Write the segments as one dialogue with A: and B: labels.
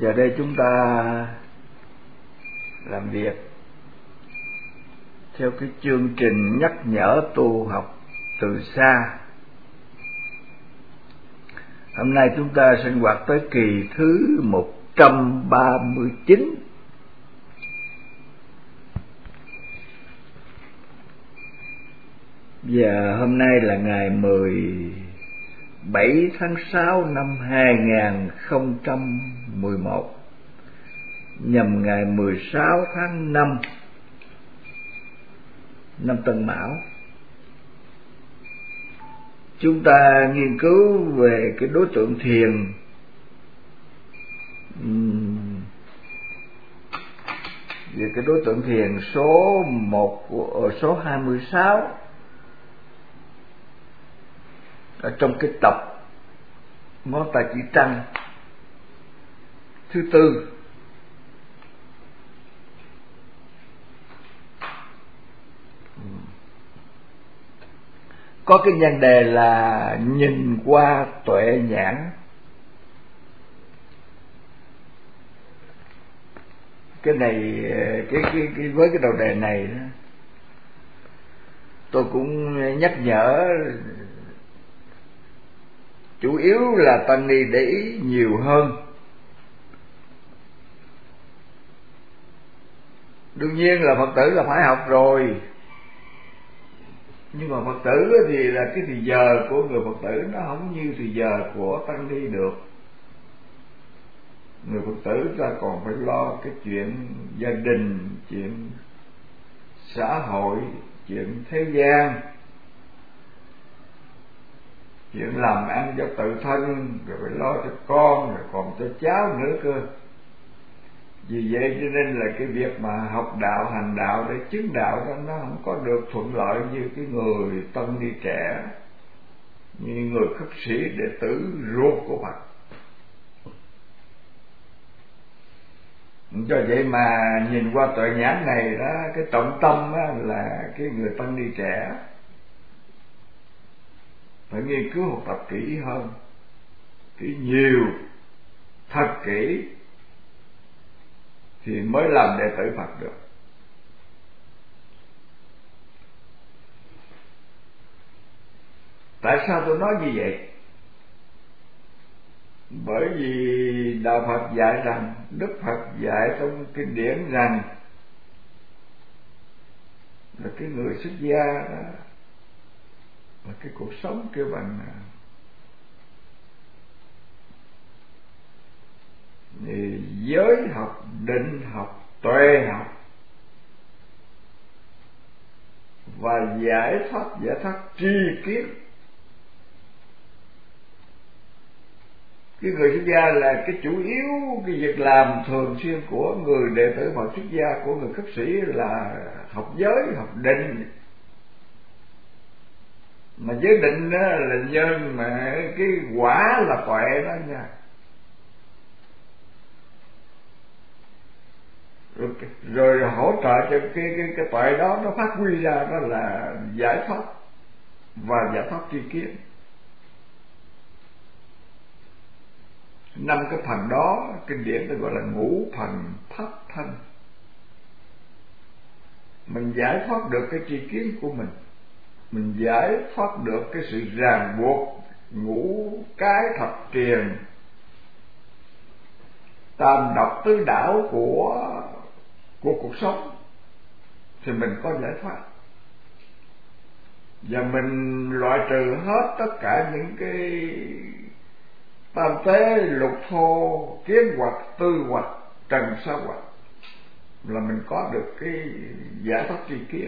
A: Giờ đây chúng ta làm việc theo cái chương trình nhắc nhở tu học từ xa. Hôm nay chúng ta sinh hoạt tới kỳ thứ 139. Và hôm nay là ngày 17 tháng 6 năm 2011, nhằm ngày 16 tháng 5 năm Tân Mão. Chúng ta nghiên cứu về cái đối tượng thiền về cái đối tượng thiền số 26 ở trong cái tập ngón tay chỉ trăng thứ tư. Có cái nhan đề là nhìn qua tuệ nhãn. Cái này cái với cái đầu đề này đó, tôi cũng nhắc nhở chủ yếu là tăng ni để ý nhiều hơn. Đương nhiên là Phật tử là phải học rồi, nhưng mà Phật tử thì là cái thì giờ của người Phật tử nó không như thì giờ của tăng ni được. Người Phật tử ta còn phải lo cái chuyện gia đình, chuyện xã hội, chuyện thế gian, chuyện làm ăn cho tự thân, rồi phải lo cho con, rồi còn cho cháu nữa cơ. Vì vậy cho nên là cái việc mà học đạo, hành đạo để chứng đạo đó, nó không có được thuận lợi như cái người tăng ni trẻ, như người khất sĩ đệ tử ruột của Phật. Do vậy mà nhìn qua tuệ nhãn này đó, cái trọng tâm đó là cái người tăng ni trẻ phải nghiên cứu học tập kỹ hơn, kỹ nhiều, thật kỹ thì mới làm đệ tử Phật được. Tại sao tôi nói như vậy? Bởi vì Đạo Phật dạy rằng, Đức Phật dạy trong kinh điển rằng là cái người xuất gia đó là cái cuộc sống kêu bằng giới học, định học, tuệ học và giải thoát tri kiến. Cái người xuất gia là cái chủ yếu, cái việc làm thường xuyên của người đệ tử Phật xuất gia, của người khất sĩ là học giới, học định. Mà giới định đó là nhân, mà cái quả là tuệ đó nha. Rồi hỗ trợ cho cái tuệ đó nó phát huy ra, đó là giải thoát và giải thoát tri kiến. 5 cái phần đó kinh điển tôi gọi là ngũ phần thất thân. Mình giải thoát được cái tri kiến của mình giải thoát được cái sự ràng buộc ngũ cái thập truyền, tam độc tứ đảo của cuộc sống, thì mình có giải thoát. Và mình loại trừ hết tất cả những cái tam tế, lục thô, kiến hoặc, tư hoặc, trần sa hoặc, là mình có được cái giải thoát tri kiến.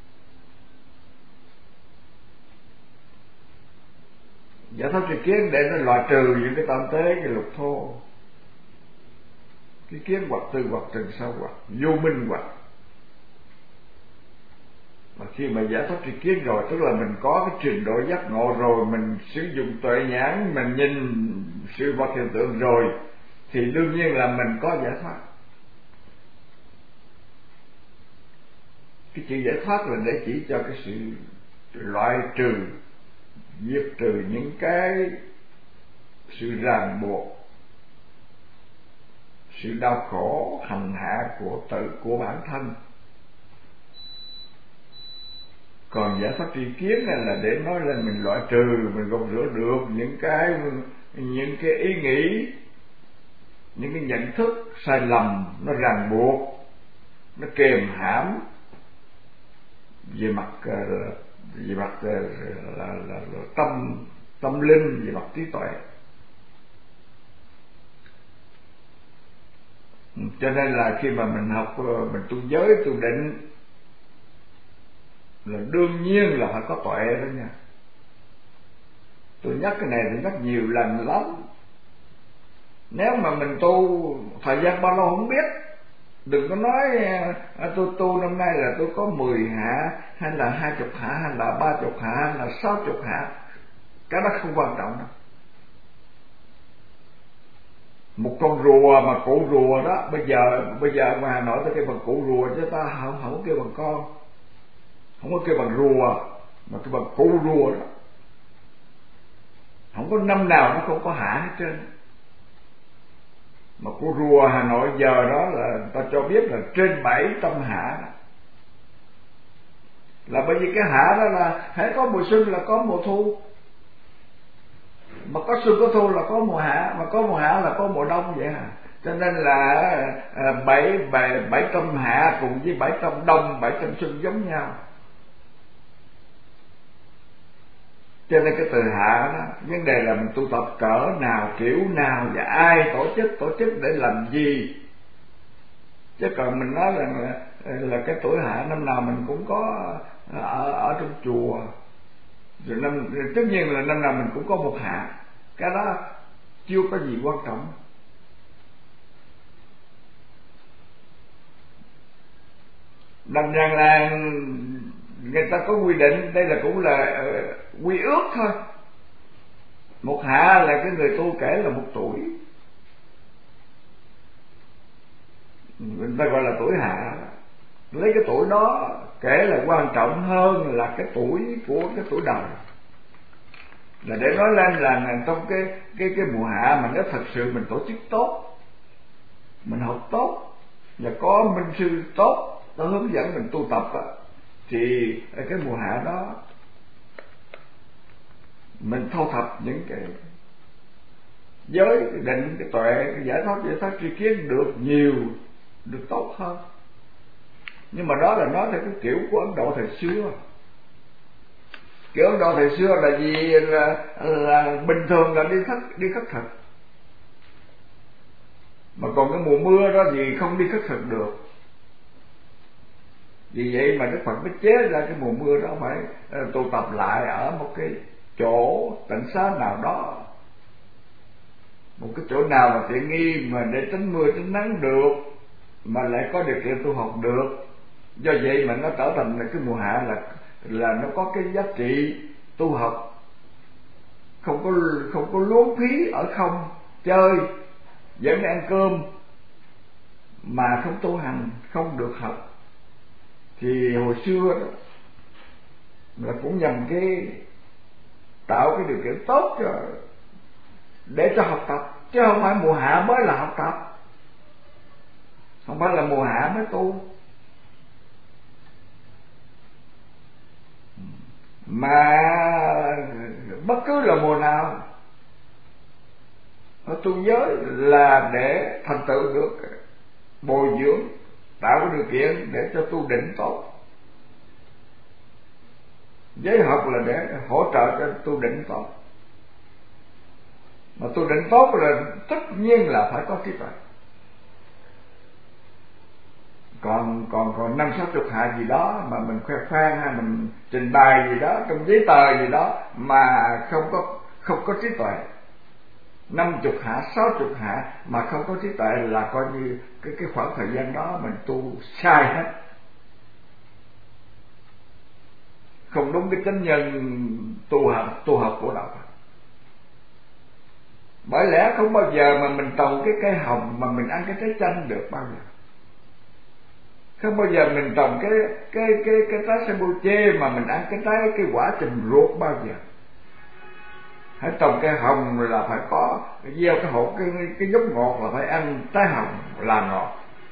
A: Giải thoát tri kiến để nó loại trừ những cái tam tế, cái lục thô, cái kiến hoặc, tư hoặc, trần sa hoặc, vô minh hoặc. Mà khi mà giải thoát tri kiến rồi, tức là mình có cái trình độ giác ngộ rồi, mình sử dụng tuệ nhãn, mình nhìn sự vật hiện tượng rồi, thì đương nhiên là mình có giải thoát. Cái chữ giải thoát là để chỉ cho cái sự loại trừ, diệt trừ những cái sự ràng buộc sự đau khổ hành hạ của bản thân. Còn giải thoát tri kiến là để nói lên mình loại trừ, mình gột rửa được những cái ý nghĩ, những cái nhận thức sai lầm, nó ràng buộc, nó kềm hãm về mặt là tâm linh, về mặt trí tuệ. Cho nên là khi mà mình học, mình tu giới tu định là đương nhiên là phải có tuệ đó nha. Tôi nhắc cái này thì nhắc nhiều lần lắm. Nếu mà mình tu thời gian bao lâu không biết, đừng có nói tôi tu năm nay là tôi có 10 hạ, hay là 20 hạ, hay là 30 hạ, hay là 60 hạ. Cái đó không quan trọng đâu. Một con rùa mà cụ rùa đó, bây giờ ngoài Hà Nội ta kêu bằng cụ rùa, chứ ta không có kêu bằng con, không có kêu bằng rùa, mà kêu bằng cụ rùa đó. Không có năm nào nó không có hạ hết trơn. Mà cụ rùa Hà Nội giờ đó là ta cho biết là trên 700 hạ. Là bởi vì cái hạ đó là hễ có mùa xuân là có mùa thu, mà có xuân có thu là có mùa hạ, mà có mùa hạ là có mùa đông vậy hả? Cho nên là 700 hạ cùng với 700 đông, 700 xuân giống nhau. Cho nên cái từ hạ đó, vấn đề là mình tu tập cỡ nào, kiểu nào và ai tổ chức để làm gì. Chứ còn mình nói là cái tuổi hạ năm nào mình cũng có ở trong chùa. Rồi tất nhiên là năm nào mình cũng có một hạ. Cái đó chưa có gì quan trọng. Đằng rằng là người ta có quy định, đây là cũng là quy ước thôi. Một hạ là cái người tu kể là 1 tuổi, người ta gọi là tuổi hạ. Lấy cái tuổi đó kể là quan trọng hơn là cái tuổi của cái tuổi đời, là để nói lên là trong cái mùa hạ mà nếu thật sự mình tổ chức tốt, mình học tốt và có minh sư tốt nó hướng dẫn mình tu tập á, thì cái mùa hạ đó mình thâu thập những cái giới, cái định, cái tuệ, cái giải thoát tri kiến được nhiều, được tốt hơn. Nhưng mà đó là nói theo cái kiểu của Ấn Độ thời xưa. Kiểu Ấn Độ thời xưa là gì, là bình thường là đi khất thực, mà còn cái mùa mưa đó thì không đi khất thực được. Vì vậy mà Đức Phật mới chế ra cái mùa mưa đó phải tụ tập lại ở một cái chỗ tịnh xá nào đó, một cái chỗ nào mà tiện nghi mà để tránh mưa tránh nắng được, mà lại có điều kiện tu học được. Do vậy mà nó trở thành là cái mùa hạ là nó có cái giá trị tu học, không có luống phí ở không chơi, vẫn ăn cơm mà không tu hành, không được học. Thì hồi xưa đó là cũng nhằm cái tạo cái điều kiện tốt để cho học tập, chứ không phải mùa hạ mới là học tập, không phải là mùa hạ mới tu. Mà bất cứ là mùa nào ở tu giới là để thành tựu được bồi dưỡng, tạo cái điều kiện để cho tu định tốt. Giới học là để hỗ trợ cho tu định tốt, mà tu định tốt là tất nhiên là phải có trí tuệ. Còn 50-60 hạ gì đó mà mình khoe khoang hay mình trình bày gì đó trong giấy tờ gì đó mà không có trí tuệ, 50 hạ 60 hạ mà không có trí tuệ là coi như cái khoảng thời gian đó mình tu sai hết, không đúng cái chánh nhân tu học của đạo Phật. Bởi lẽ không bao giờ mà mình trồng cái cây hồng mà mình ăn cái trái chanh được bao giờ. Không bao giờ mình trồng cái trái sembuche mà mình ăn cái quả chùm ruột bao giờ. Hãy trồng cây hồng là phải có gieo cái hột, cái giống ngọt là phải ăn trái hồng là ngọt.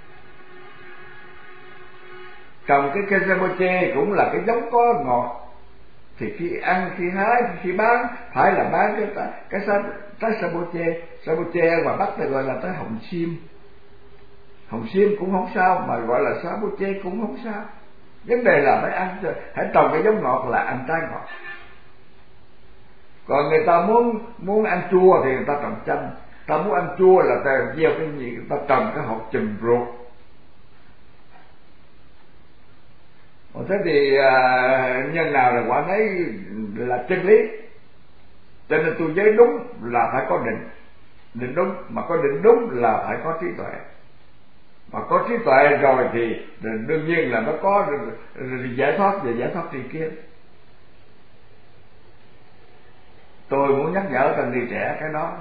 A: Trồng cái cây saboche cũng là cái giống có ngọt, thì khi ăn, khi hái, khi bán phải là bán cái trái saboche. Saboche ngoài Bắc ta gọi là trái hồng xiêm. Hồng xiêm cũng không sao, mà gọi là saboche cũng không sao. Vấn đề là phải ăn, hãy trồng cái giống ngọt là ăn trái ngọt. Còn người ta muốn ăn chua thì người ta trồng chanh. Ta muốn ăn chua là ta gieo cái gì, người ta trồng cái hột chùm ruột. Thế thì nhân nào là quả nấy là chân lý. Cho nên tu giới đúng là phải có định đúng, mà có định đúng là phải có trí tuệ. Mà có trí tuệ rồi thì đương nhiên là nó có giải thoát và giải thoát tri kiến. Tôi muốn nhắc nhở tân ni trẻ cái đó.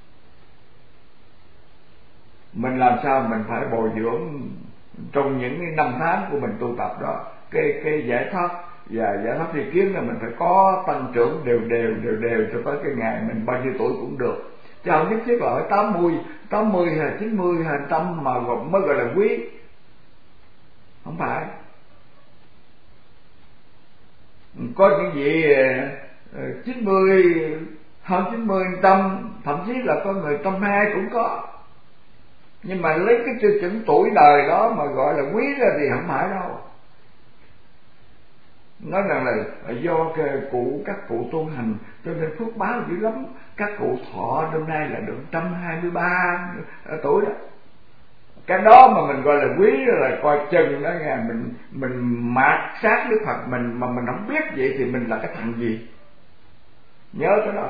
A: Mình làm sao mình phải bồi dưỡng trong những cái năm tháng của mình tu tập đó, cái giải thoát và giải thoát tri kiến là mình phải có tăng trưởng đều cho tới cái ngày mình bao nhiêu tuổi cũng được. Chứ không nhất thiết là phải 80 hay 90 hay 100 mà mới gọi là quý. Không phải. Có những vị 90, hơn 90, 100, thậm chí là có người 120 cũng có. Nhưng mà lấy cái tiêu chuẩn tuổi đời đó mà gọi là quý ra thì không phải đâu. Nói rằng là do các cụ tu hành cho nên phước báo dữ lắm. Các cụ thọ năm nay là được 123 tuổi đó. Cái đó mà mình gọi là quý là coi chừng đó nghe. Mình mạt sát Đức Phật mình mà mình không biết vậy thì mình là cái thằng gì. Nhớ cái đó.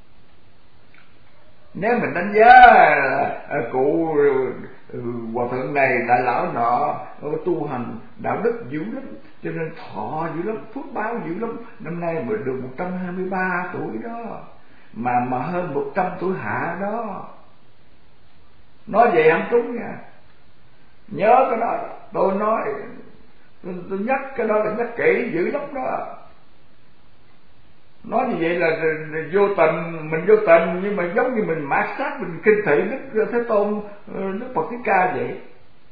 A: Nếu mình đánh giá cụ hòa thượng này đại lão nọ tu hành đạo đức dữ lắm, cho nên thọ dữ lắm, phước báo dữ lắm, năm nay mới được 123 tuổi đó, mà hơn 100 tuổi hạ đó. Nói vậy không trúng nha. Nhớ cái đó. Tôi nói tôi nhắc cái đó là nhắc kỹ dữ lắm đó. Nói như vậy là vô tình, mình vô tình, nhưng mà giống như mình mạt sát, mình kinh thị Đức Thế Tôn, Đức Phật Thích Ca vậy.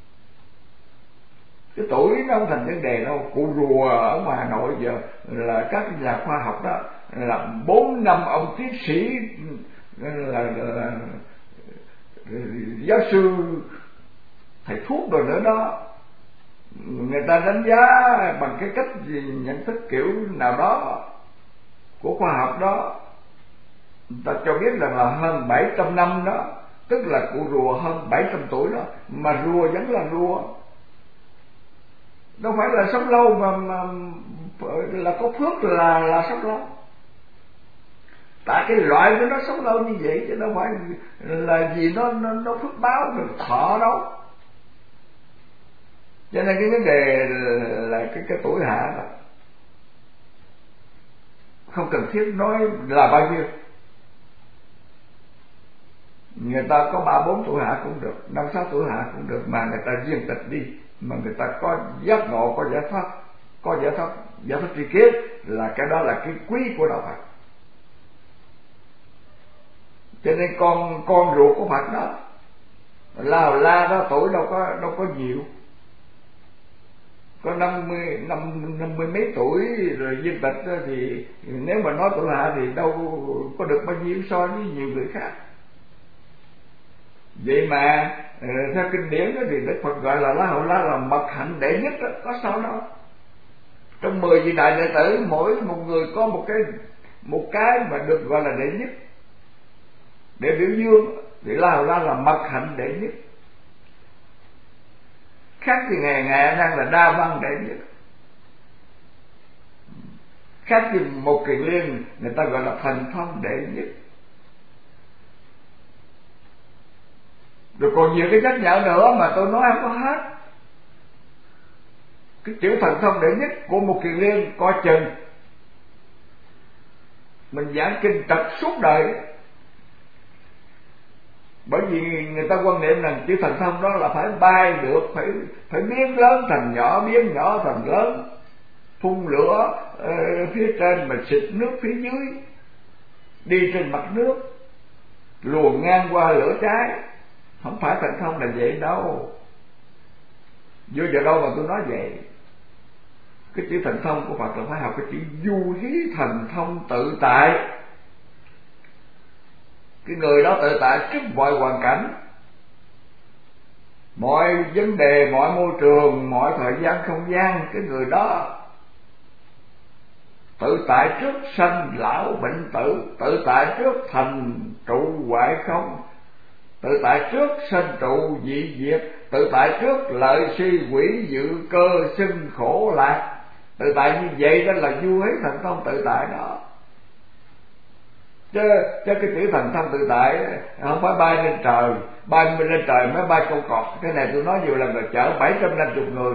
A: Cái tuổi nó không thành vấn đề đâu. Cụ rùa ở ngoài Hà Nội giờ là các nhà khoa học đó là 4 năm ông tiến sĩ là giáo sư thầy thuốc rồi nữa đó. Người ta đánh giá bằng cái cách nhận thức kiểu nào đó của khoa học đó. Người ta cho biết là hơn 700 năm đó, tức là cụ rùa hơn 700 tuổi đó, mà rùa vẫn là rùa, đâu phải là sống lâu mà là có phước là sống lâu. Tại cái loại của nó sống lâu như vậy chứ đâu phải là gì nó phước báo được thọ đâu. Cho nên cái vấn đề là cái tuổi hạ đó không cần thiết nói là bao nhiêu. Người ta có 3-4 tuổi hạ cũng được, 5-6 tuổi hạ cũng được, mà người ta riêng tịch đi, mà người ta có giác ngộ, có giải thoát tri kiến, là cái đó là cái quý của đạo Phật. Cho nên con ruột của Phật đó, La đó tuổi đâu có nhiều, có 50 mấy tuổi rồi viên tịch đó, thì nếu mà nói tuổi hạ thì đâu có được bao nhiêu so với nhiều người khác. Vậy mà theo kinh điển đó thì Đức Phật gọi là La Hầu La là mật hạnh đệ nhất đó, có sao đâu. Trong 10 vị đại đệ tử mỗi một người có một cái mà được gọi là đệ nhất để biểu dương, thì La Hầu La là mật hạnh đệ nhất. Khác thì ngày đang là đa văn đệ nhất. Khác thì một Kiền Liên người ta gọi là thần thông đệ nhất. Rồi còn nhiều cái nhắc nhở nữa mà tôi nói không có hết. Cái chữ thần thông đệ nhất của một Kiền Liên coi chừng mình giảng kinh trật suốt đời. Bởi vì người ta quan niệm rằng chữ thần thông đó là phải bay được, phải biến lớn thành nhỏ, biến nhỏ thành lớn, phun lửa phía trên mà xịt nước phía dưới. đi trên mặt nước, luồn ngang qua lửa cháy. Không phải thần thông là vậy đâu. Vô giờ đâu mà tôi nói vậy. Cái chữ thần thông của Phật là phải học cái chữ du hí thần thông tự tại. Cái người đó tự tại trước mọi hoàn cảnh, mọi vấn đề, mọi môi trường, mọi thời gian không gian. Cái người đó tự tại trước sanh lão bệnh tử, tự tại trước thành trụ hoại không, tự tại trước sanh trụ dị diệt, tự tại trước lợi si quỷ dự cơ sinh khổ lạc. Tự tại như vậy đó là du hí thần thông tự tại đó. Chứ cái chữ thần thông tự tại không phải bay lên trời, bay lên trời máy bay câu cọt. Cái này tôi nói nhiều lần là chở 750 người,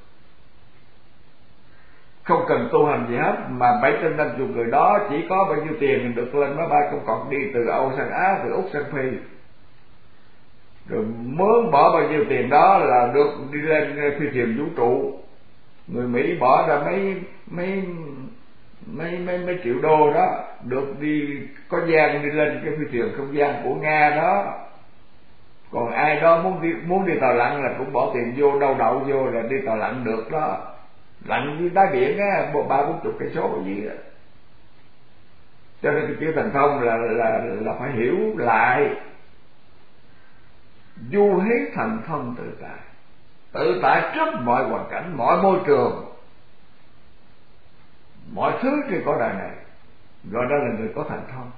A: không cần tu hành gì hết, mà 750 người đó chỉ có bao nhiêu tiền được lên máy bay câu cọt đi từ Âu sang Á, từ Úc sang Phi, rồi mướn bỏ bao nhiêu tiền đó là được đi lên phi thuyền vũ trụ. Người Mỹ bỏ ra mấy triệu đô đó, được đi có gian đi lên cái phi thuyền không gian của Nga đó. Còn ai đó muốn đi tàu lặn là cũng bỏ tiền vô, đâu đậu vô là đi tàu lặn được đó. Lặn dưới đáy biển á, 30-40 cây số gì đó. Cho nên cái chữ thần thông là phải hiểu lại. Du hí thần thông tự tại, tự tại trước mọi hoàn cảnh, mọi môi trường, mọi thứ trên cõi đời này, gọi đó là người có thần thông.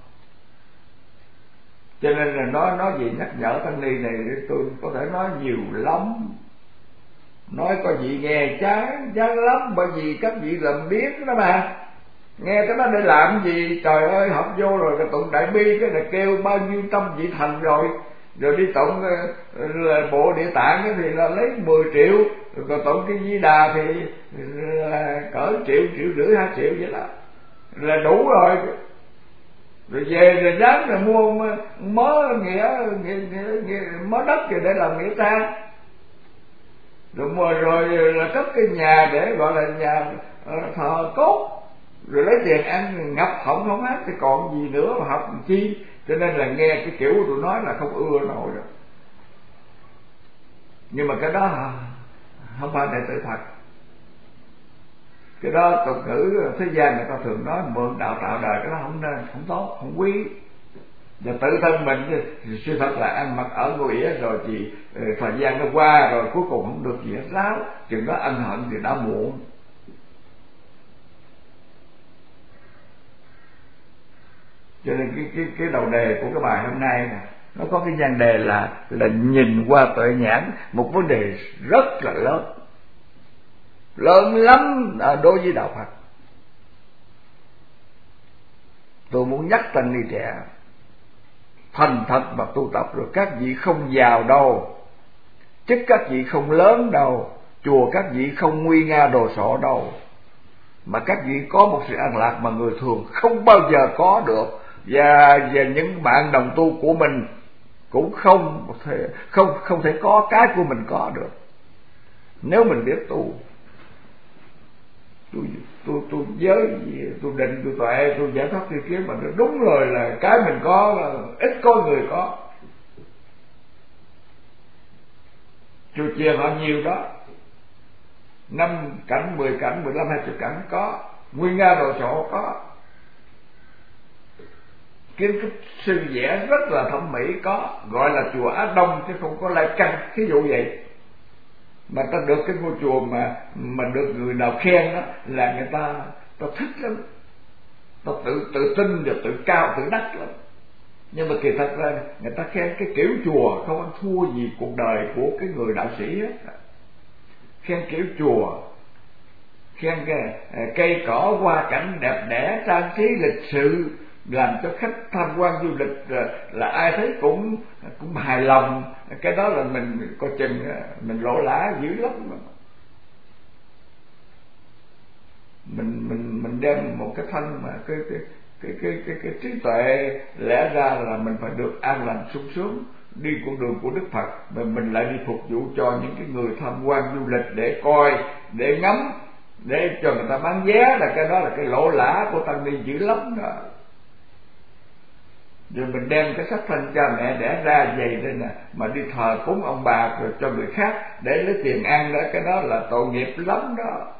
A: Cho nên là nói gì nhắc nhở tăng ni này, tôi có thể nói nhiều lắm, nói có gì nghe chán lắm, bởi vì các vị làm biết đó mà. Nghe cái đó để làm gì? Trời ơi, học vô rồi cái tụng đại bi, cái là kêu bao nhiêu trăm vị thành rồi đi tụng bộ địa tạng thì là lấy 10 triệu, rồi tụng cái Di Đà thì là cỡ 1 triệu, 1,5 triệu, 2 triệu vậy đó là đủ rồi. Rồi về rồi dám là mua mớ nghĩa mớ đất rồi để làm nghĩa trang, rồi mua rồi là cất cái nhà để gọi là nhà thờ cốt, rồi lấy tiền ăn ngập họng không hết thì còn gì nữa mà học làm chi. Cho nên là nghe cái kiểu của tôi nói là không ưa nổi đó. Nhưng mà cái đó không phải đệ tử thật. Cái đó tục ngữ thế gian người ta thường nói mượn đạo tạo đời, cái đó không nên, không tốt, không quý. Và tự thân mình sự thật là ăn mặc ở ngôi ỉa rồi thì thời gian nó qua rồi cuối cùng không được gì hết ráo, chừng đó ân hận thì đã muộn. Cho nên cái đầu đề của cái bài hôm nay nè, nó có cái nhan đề là nhìn qua tuệ nhãn, một vấn đề rất là lớn lắm đối với đạo Phật. Tôi muốn nhắc tăng ni trẻ thành thật và tu tập, rồi các vị không giàu đâu, chức các vị không lớn đâu, chùa các vị không nguy nga đồ sộ đâu, mà các vị có một sự an lạc mà người thường không bao giờ có được. Và những bạn đồng tu của mình cũng không thể có cái của mình có được. Nếu mình biết tu, tôi giới, tôi định, tôi tuệ, tôi giải thoát tri kiến, mà đúng rồi là cái mình có là ít có người có. Chùa chiền họ nhiều đó, 5 cảnh, 10 cảnh, 15, 20 cảnh có, nguy nga đồ sộ có, kiến trúc sư vẽ rất là thẩm mỹ có, gọi là chùa Á Đông chứ không có Lai Căn, ví dụ vậy. Mà ta được cái ngôi chùa mà được người nào khen đó là người ta thích lắm, ta tự tin và tự cao tự đắc lắm. Nhưng mà kỳ thật ra người ta khen cái kiểu chùa không ăn thua gì cuộc đời của cái người đạo sĩ hết. Khen kiểu chùa, khen cái cây cỏ hoa cảnh đẹp đẽ trang trí lịch sự, làm cho khách tham quan du lịch là ai thấy cũng hài lòng. Cái đó là mình coi chừng mình lỗ lã dữ lắm. Mình đem một cái thân mà cái trí tuệ lẽ ra là mình phải được an lành sung sướng, đi con đường của Đức Phật, mà mình lại đi phục vụ cho những cái người tham quan du lịch để coi, để ngắm, để cho người ta bán vé, là cái đó là cái lỗ lã của tăng ni dữ lắm đó. Rồi mình đem cái sắc thân cha mẹ đẻ ra vậy đây nè, mà đi thờ cúng ông bà rồi cho người khác để lấy tiền ăn đó, cái đó là tội nghiệp lắm đó.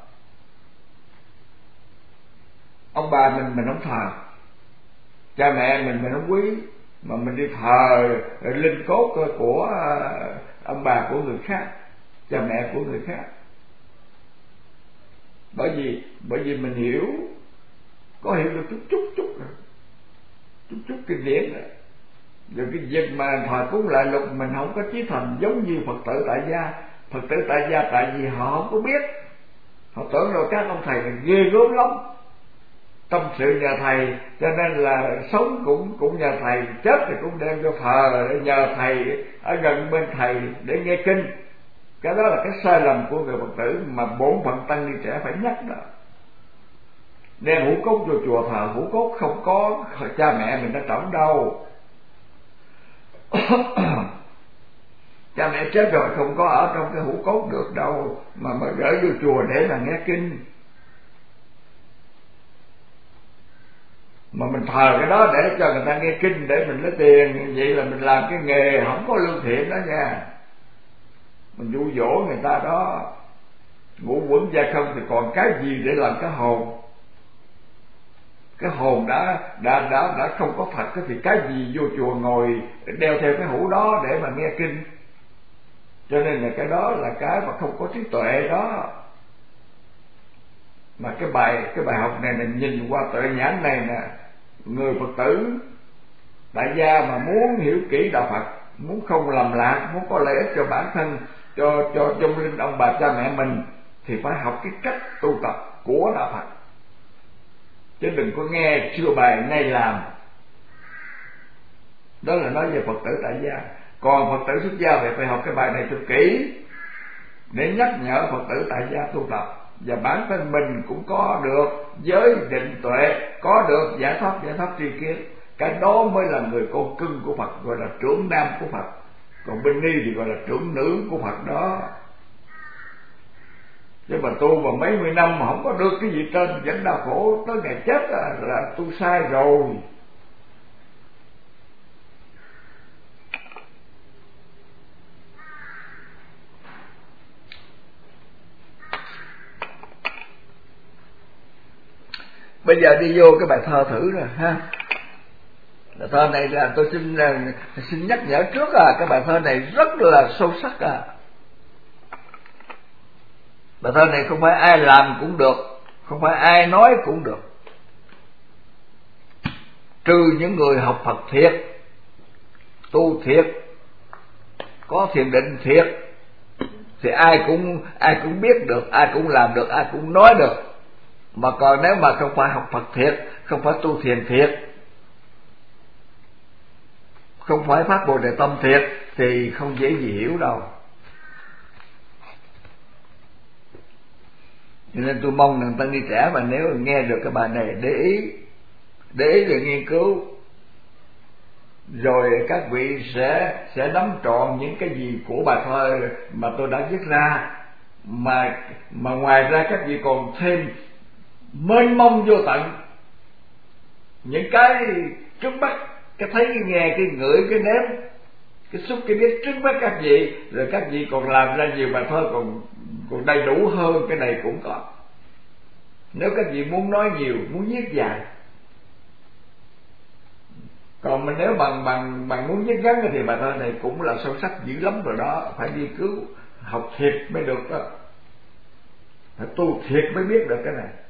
A: Ông bà mình không thờ, cha mẹ mình không quý, mà mình đi thờ linh cốt của ông bà của người khác, cha mẹ của người khác. Bởi vì mình hiểu, có hiểu được chút kinh điển rồi. Rồi cái việc mà thờ cúng lại lục mình không có chí thành giống như Phật tử tại gia. Phật tử tại gia tại vì họ không có biết, họ tưởng rồi các ông thầy này ghê gớm lắm, tâm sự nhờ thầy, cho nên là sống cũng nhờ thầy, chết thì cũng đem cho thờ để nhờ thầy ở gần bên thầy để nghe kinh. Cái đó là cái sai lầm của người Phật tử mà bổn phận tăng ni trẻ phải nhắc đó. Đem hũ cốt vô chùa thờ, hũ cốt không có cha mẹ mình đã trỏng đâu. Cha mẹ chết rồi không có ở trong cái hũ cốt được đâu, mà gửi vô chùa để mà nghe kinh. Mà mình thờ cái đó để cho người ta nghe kinh để mình lấy tiền, vậy là mình làm cái nghề không có lương thiện đó nha. Mình dụ dỗ người ta đó. Ngũ quẩn gia không thì còn cái gì để làm cái hồn. Cái hồn đã không có thật thì cái gì vô chùa ngồi đeo theo cái hũ đó để mà nghe kinh. Cho nên là cái đó là cái mà không có trí tuệ đó. Mà cái bài học này là nhìn qua tuệ nhãn này nè, người Phật tử tại gia mà muốn hiểu kỹ đạo Phật, muốn không lầm lạc, muốn có lợi ích cho bản thân, cho trong linh ông bà cha mẹ mình, thì phải học cái cách tu tập của đạo Phật, chứ đừng có nghe chưa bài nay làm. Đó là nói về Phật tử tại gia. Còn Phật tử xuất gia thì phải học cái bài này cho kỹ để nhắc nhở Phật tử tại gia tu tập, và bản thân mình cũng có được giới định tuệ, có được giải thoát tri kiến. Cái đó mới là người con cưng của Phật, gọi là trưởng nam của Phật. Còn bên ni thì gọi là trưởng nữ của Phật đó. Chứ mà tu mà mấy mươi năm mà không có được cái gì trên, vẫn đau khổ tới ngày chết là tu sai rồi. Bây giờ đi vô cái bài thơ thử rồi ha. Bài thơ này là tôi xin nhắc nhở trước cái bài thơ này rất là sâu sắc Bài thơ này không phải ai làm cũng được, không phải ai nói cũng được, trừ những người học Phật thiệt, tu thiệt, có thiền định thiệt, thì ai cũng biết được, ai cũng làm được, ai cũng nói được. Mà còn nếu mà không phải học Phật thiệt, không phải tu thiền thiệt, không phải phát Bồ Đề tâm thiệt, thì không dễ gì hiểu đâu. Cho nên tôi mong rằng tăng ni trẻ mà nếu nghe được cái bài này để ý để nghiên cứu, rồi các vị sẽ nắm trọn những cái gì của bài thơ mà tôi đã viết ra, mà ngoài ra các vị còn thêm mênh mông vô tận những cái trước mắt, cái thấy, cái nghe, cái ngửi, cái nếm, cái xúc, cái biết trước mắt các vị. Rồi các vị còn làm ra nhiều bài thơ còn đầy đủ hơn cái này cũng có. Nếu các vị muốn nói nhiều, muốn viết dài. Còn mình nếu bằng muốn viết ngắn thì bài thơ này cũng là sâu sắc dữ lắm rồi đó. Phải đi cứu học thiệt mới được đó, phải tu thiệt mới biết được cái này.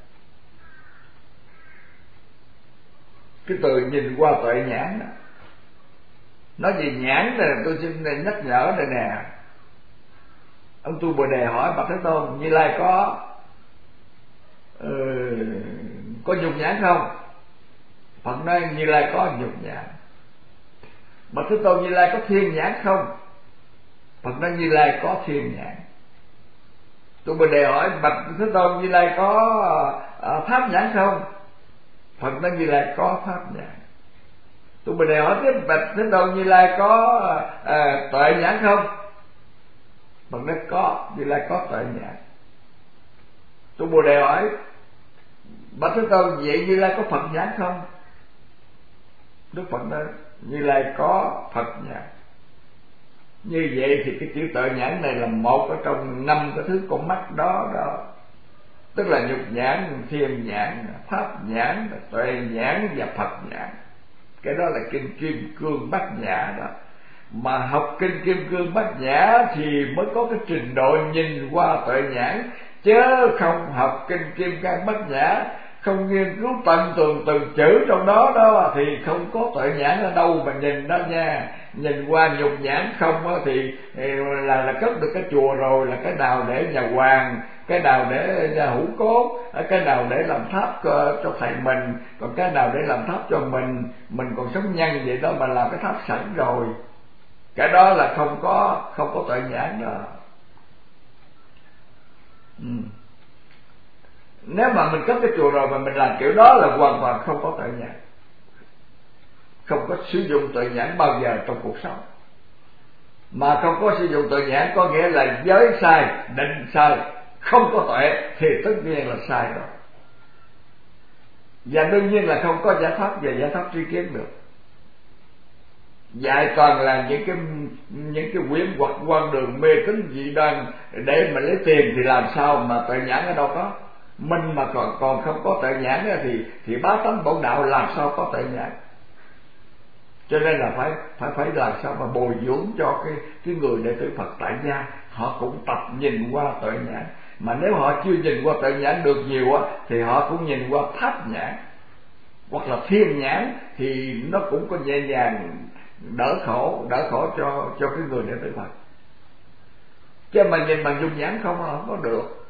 A: Cái từ nhìn qua tuệ nhãn đó. Nói về nhãn này tôi xin nhắc nhở đây nè. Ông Tu Bồ Đề hỏi Bạch Thế Tôn, Như Lai có nhục nhãn không? Phật nói Như Lai có nhục nhãn. Bạch Thế Tôn, Như Lai có thiên nhãn không? Phật nói Như Lai có thiên nhãn. Tu Bồ Đề hỏi Bạch Thế Tôn, Như Lai có pháp nhãn không? Phật nói Như Lai có pháp nhãn. Tu Bồ Đề hỏi tiếp Bạch Thế Tôn, Như Lai có tuệ nhãn không? Phật nói có, Như Lai có tuệ nhãn. Tu Bồ Đề hỏi Bạch Thế Tôn, vậy Như Lai có Phật nhãn không? Đức Phật nói Như Lai có, Phật nhãn. Như vậy thì cái chữ tuệ nhãn này là một ở trong 5 cái thứ con mắt đó đó. Tức là nhục nhãn, thiên nhãn, pháp nhãn, tuệ nhãn và Phật nhãn. Cái đó là kinh Kim Cương Bát Nhã đó. Mà học kinh Kim Cương Bát Nhã thì mới có cái trình độ nhìn qua tuệ nhãn, chứ không học kinh Kim Cang Bát Nhã, không nghiên cứu tận tường từng chữ trong đó đó thì không có tuệ nhãn ở đâu mà nhìn đó nha. Nhìn qua nhục nhãn không thì là cất được cái chùa rồi, là cái nào để nhà hoàng, cái nào để nhà hũ cốt, cái nào để làm tháp cho thầy mình, còn cái nào để làm tháp cho mình còn sống nhân vậy đó mà làm cái tháp sẵn rồi. Cái đó là không có tuệ nhãn đó. Nếu mà mình cất cái chùa rồi mà mình làm kiểu đó là hoàn toàn không có tuệ nhãn, không có sử dụng tuệ nhãn bao giờ trong cuộc sống. Mà không có sử dụng tuệ nhãn có nghĩa là giới sai, định sai, không có tuệ thì tất nhiên là sai rồi. Và đương nhiên là không có giải pháp về giải pháp tri kiến được. Dạy toàn là những cái quyển hoặc quan đường mê tín dị đoan để mà lấy tiền thì làm sao mà tuệ nhãn ở đâu có. Mình mà còn không có tuệ nhãn thì bá tánh bổn đạo làm sao có tuệ nhãn. Cho nên là phải làm sao mà bồi dưỡng cho cái người đệ tử Phật tại gia, họ cũng tập nhìn qua tuệ nhãn. Mà nếu họ chưa nhìn qua tuệ nhãn được nhiều á thì họ cũng nhìn qua pháp nhãn hoặc là thiên nhãn, thì nó cũng có nhẹ nhàng đỡ khổ cho cái người đệ tử Phật. Chứ mà nhìn bằng dung nhãn không có được.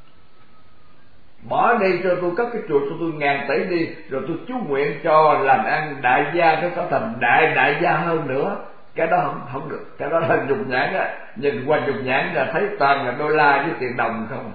A: Bỏ đi cho tôi cất cái chùa cho tôi 1000 tỷ đi, rồi tôi chú nguyện cho làm ăn đại gia, nó trở thành đại gia hơn nữa. Cái đó không được. Cái đó là nhục nhãn á. Nhìn qua nhục nhãn là thấy toàn là đô la với tiền đồng không.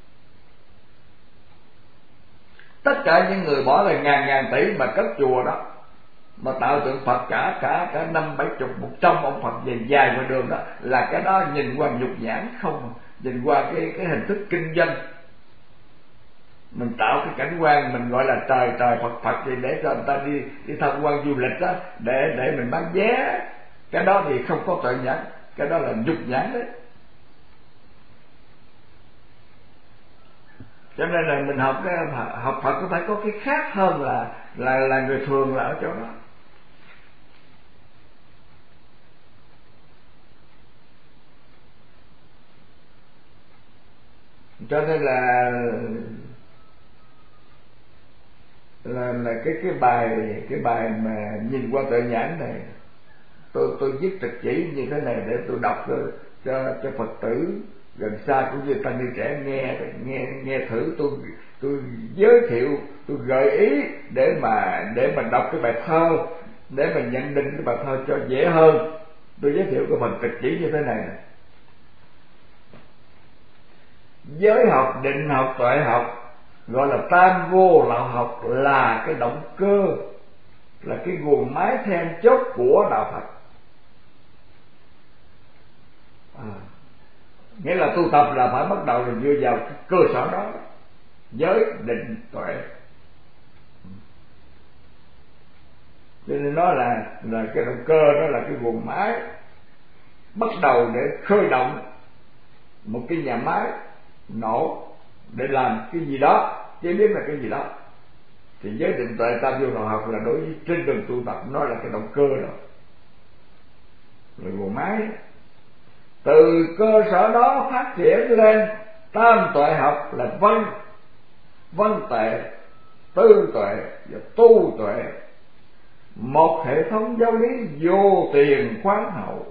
A: Tất cả những người bỏ ra ngàn tỷ mà cất chùa đó, mà tạo tượng Phật cả 50, 70, 100 ông Phật về dài ngoài đường đó, là cái đó nhìn qua nhục nhãn không. Nhìn qua cái hình thức kinh doanh. Mình tạo cái cảnh quan mình gọi là trời Phật thì để cho người ta đi tham quan du lịch đó, để mình bán vé. Cái đó thì không có tuệ nhãn, cái đó là nhục nhãn đấy. Cho nên là mình học Phật có phải có cái khác hơn là người thường là ở chỗ đó. Cho nên là cái bài mà nhìn qua tuệ nhãn này, tôi viết trực chỉ như thế này để tôi đọc cho Phật tử gần xa cũng như tăng ni trẻ nghe thử. Tôi giới thiệu, tôi gợi ý để mà đọc cái bài thơ, để mà nhận định cái bài thơ cho dễ hơn. Tôi giới thiệu cái phần trực chỉ như thế này. Giới học, định học, tuệ học gọi là tam vô lậu học, là cái động cơ, là cái guồng máy then chốt của đạo Phật. Nghĩa là tu tập là phải bắt đầu là dựa vào cái cơ sở đó, giới định tuệ. Cho nên nó là cái động cơ, đó là cái guồng máy bắt đầu để khơi động một cái nhà máy nổ để làm cái gì đó, chứ biết là cái gì đó. Thì giới định tuệ tam vô lậu học là đối với trên đường tu tập, nó là cái động cơ đó, là guồng máy. Từ cơ sở đó phát triển lên tam tuệ học là văn tuệ, tư tuệ và tu tuệ, một hệ thống giáo lý vô tiền khoáng hậu.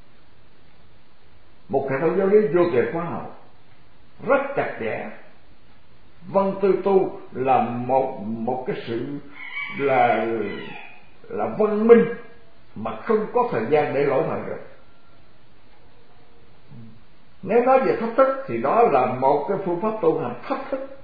A: Một hệ thống giáo lý vô tiền khoáng hậu rất chặt chẽ. Văn tư tu là một cái sự là văn minh mà không có thời gian để lỗi thời được. Nếu nói về thách thức thì đó là một cái phương pháp tu hành thách thức.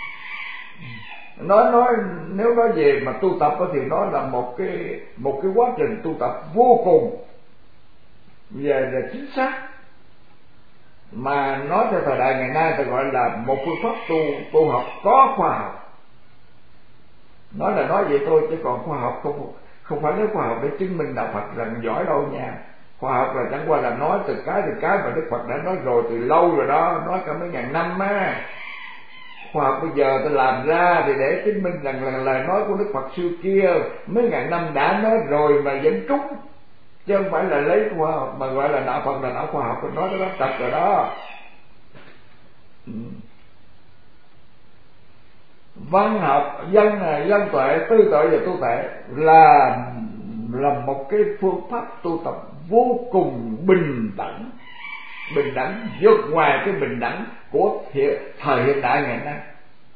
A: Nếu nói về mà tu tập thì nó là một cái quá trình tu tập vô cùng về chính xác. Mà nói theo thời đại ngày nay ta gọi là một phương pháp tu học có khoa học. Nói là nói vậy thôi chứ còn khoa học Không phải nói khoa học để chứng minh đạo Phật rằng giỏi đâu nha. Khoa học là chẳng qua là nói từ cái mà Đức Phật đã nói rồi từ lâu rồi đó, nói cả mấy ngàn năm á. Khoa học bây giờ ta làm ra thì để chứng minh rằng là lời nói của Đức Phật xưa kia mấy ngàn năm đã nói rồi mà vẫn trúng, chứ không phải là lấy khoa học mà gọi là đạo Phật là đạo khoa học, nói đó trật rồi đó. Văn học, dân tuệ, tư tuệ và tu tuệ là một cái phương pháp tu tập vô cùng bình đẳng vượt ngoài cái bình đẳng của thời hiện đại ngày nay.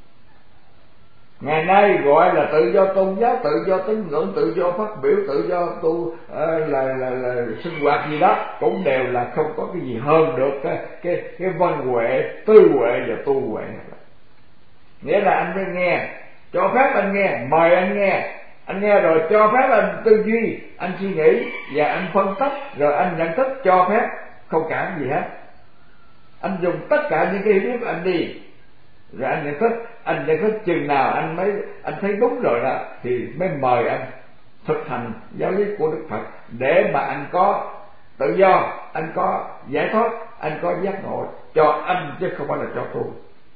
A: Ngày nay gọi là tự do tôn giáo, tự do tín ngưỡng, tự do phát biểu, tự do tu là sinh hoạt gì đó cũng đều là không có cái gì hơn được cái văn huệ, tư huệ và tu huệ. Nghĩa là anh mới nghe, cho phép anh nghe, mời anh nghe rồi cho phép anh tư duy, anh suy nghĩ và anh phân tích, rồi anh nhận thức, cho phép, không cản gì hết. Anh dùng tất cả những cái hiểu biết của anh đi, rồi anh nhận thức chừng nào anh thấy đúng rồi đó thì mới mời anh thực hành giáo lý của Đức Phật, để mà anh có tự do, anh có giải thoát, anh có giác ngộ cho anh, chứ không phải là cho tôi.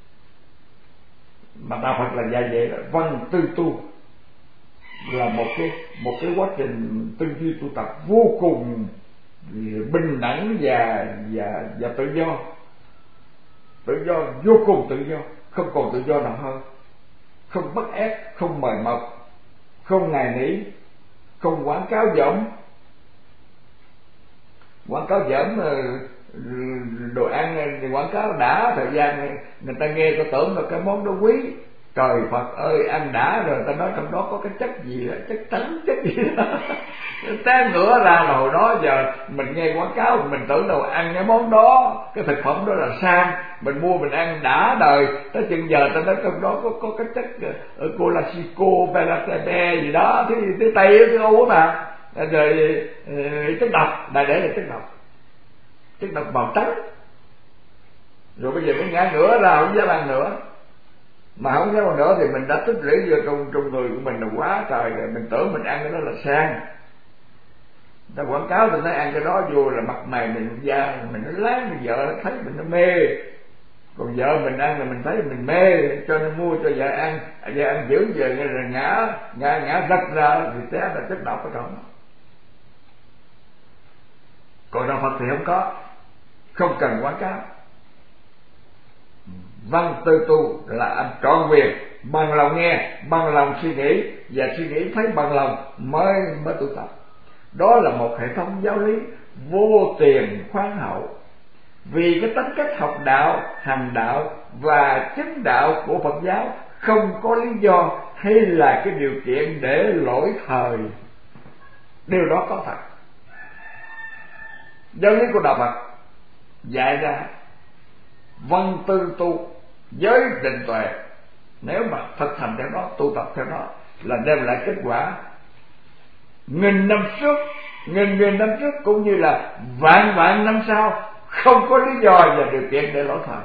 A: Mà đạo Phật là dạy vậy, là văn tư tu, là một cái quá trình tư duy tu tập vô cùng bình đẳng và tự do, vô cùng tự do, không còn tự do nào hơn, không bắt ép, không mời mọc, không nài nỉ, không quảng cáo dỏm đồ ăn, quảng cáo đã thời gian người ta nghe có tưởng là cái món đó quý. Trời Phật ơi, ăn đã rồi ta nói trong đó có cái chất gì đó, chất trắng, chất gì đó té ngửa ra. Hồi đó giờ mình nghe quảng cáo mình tưởng đâu ăn cái món đó, cái thực phẩm đó là sang, mình mua mình ăn đã đời. Tới chừng giờ ta nói trong đó có cái chất colasico, peracetamol gì đó, thứ Tây thứ Âu mà, rồi chất độc, đại để là chất độc màu trắng. Rồi bây giờ mới ngã ngửa ra không dám ăn nữa. Mà không dám ăn nữa thì mình đã tích lũy vô trong người của mình là quá trời rồi, mình tưởng mình ăn cái đó là sang. Ta quảng cáo tôi thấy ăn cái đó vô là mặt mày mình da mình nó láng, mình vợ nó thấy mình nó mê, còn vợ mình ăn là mình thấy mình mê, cho nên mua cho vợ ăn dữ về rồi ngã rách ra thì té là chất độc ở trong. Còn đạo Phật thì không cần quảng cáo. Văn tư tu là anh trọn vẹn, bằng lòng nghe, bằng lòng suy nghĩ, và suy nghĩ thấy bằng lòng mới tu tập. Đó là một hệ thống giáo lý vô tiền khoan hậu. Vì cái tính cách học đạo, hành đạo và chứng đạo của Phật giáo không có lý do hay là cái điều kiện để lỗi thời. Điều đó có thật. Giáo lý của đạo Phật dạy ra văn tư tu, giới định tuệ, nếu mà thực hành theo đó, tu tập theo đó là đem lại kết quả nghìn năm trước cũng như là vạn năm sau, không có lý do và điều kiện để lỗi thời.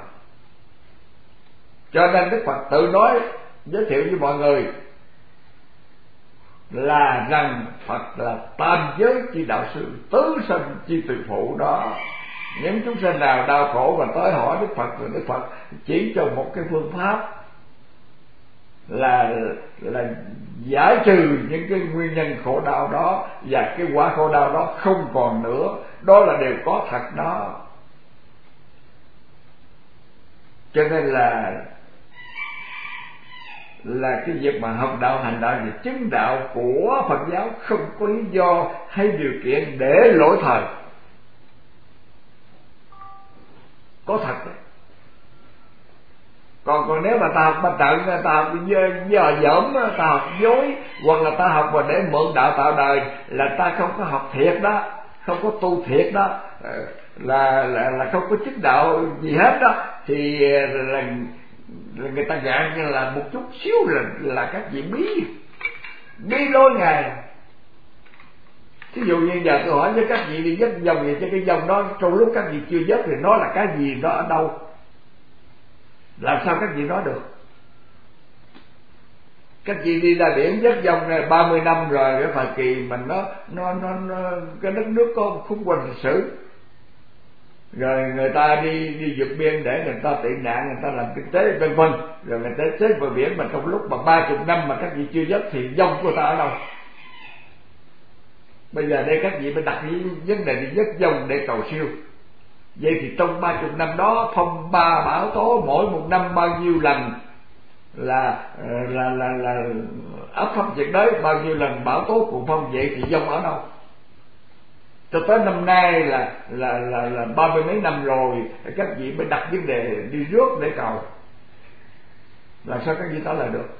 A: Cho nên Đức Phật tự nói, giới thiệu với mọi người là rằng Phật là tam giới chi đạo sư, tứ sanh chi từ phụ đó. Những chúng sinh nào đau khổ và tới hỏi Đức Phật, rồi Đức Phật chỉ cho một cái phương pháp là giải trừ những cái nguyên nhân khổ đau đó, và cái quả khổ đau đó không còn nữa. Đó là điều có thật đó. Cho nên là cái việc mà học đạo, hành đạo và chứng đạo của Phật giáo không có lý do hay điều kiện để lỗi thời. Có thật đấy. Còn nếu mà ta học ba trận, ta học dò dẫm, ta học dối, hoặc là ta học mà để mượn đạo tạo đời, là ta không có học thiệt đó, không có tu thiệt đó, là không có chứng đạo gì hết đó, thì là người ta gạn như là một chút xíu là các vị bí lối Ngài. Thí dụ như giờ tôi hỏi với các vị đi dứt dòng gì cho cái dòng đó, trong lúc các vị chưa dứt thì nó là cái gì, nó ở đâu, làm sao các vị nói được? Các vị đi ra biển dắt dòng này 30 năm rồi, cái thời kỳ mình nó cái đất nước có khủng hoảng lịch sử, rồi người ta đi vượt biên để người ta tị nạn, người ta làm kinh tế vân vân, rồi người ta chết vào biển, mà trong lúc mà 30 năm mà các vị chưa dắt thì dòng của ta ở đâu? Bây giờ đây các vị mới đặt những vấn đề đi dắt dòng để cầu siêu. Vậy thì trong 30 năm đó phong ba bão tố, mỗi một năm bao nhiêu lần là áp thấp nhiệt đới, bao nhiêu lần bão tố cuồng phong, vậy thì dông ở đâu? Cho tới năm nay là 30 mấy năm rồi, các vị mới đặt vấn đề đi rước để cầu. Làm sao các vị trả lời được?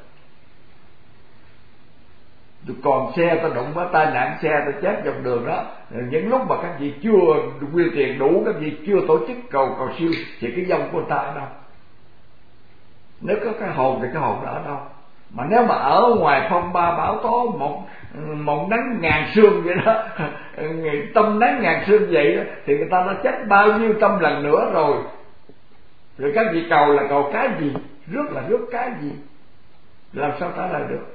A: Còn xe ta đụng với tai nạn xe ta chết dọc đường đó, những lúc mà các vị chưa quyên tiền đủ, các vị chưa tổ chức cầu siêu, thì cái dông của người ta ở đâu? Nếu có cái hồn thì cái hồn đó ở đâu? Mà nếu mà ở ngoài phong ba bão tố, một nắng ngàn sương vậy đó, tâm nắng ngàn sương vậy đó, thì người ta đã chết bao nhiêu trăm lần nữa rồi. Rồi các vị cầu là cầu cái gì? Rước là rước cái gì? Làm sao trả lời được?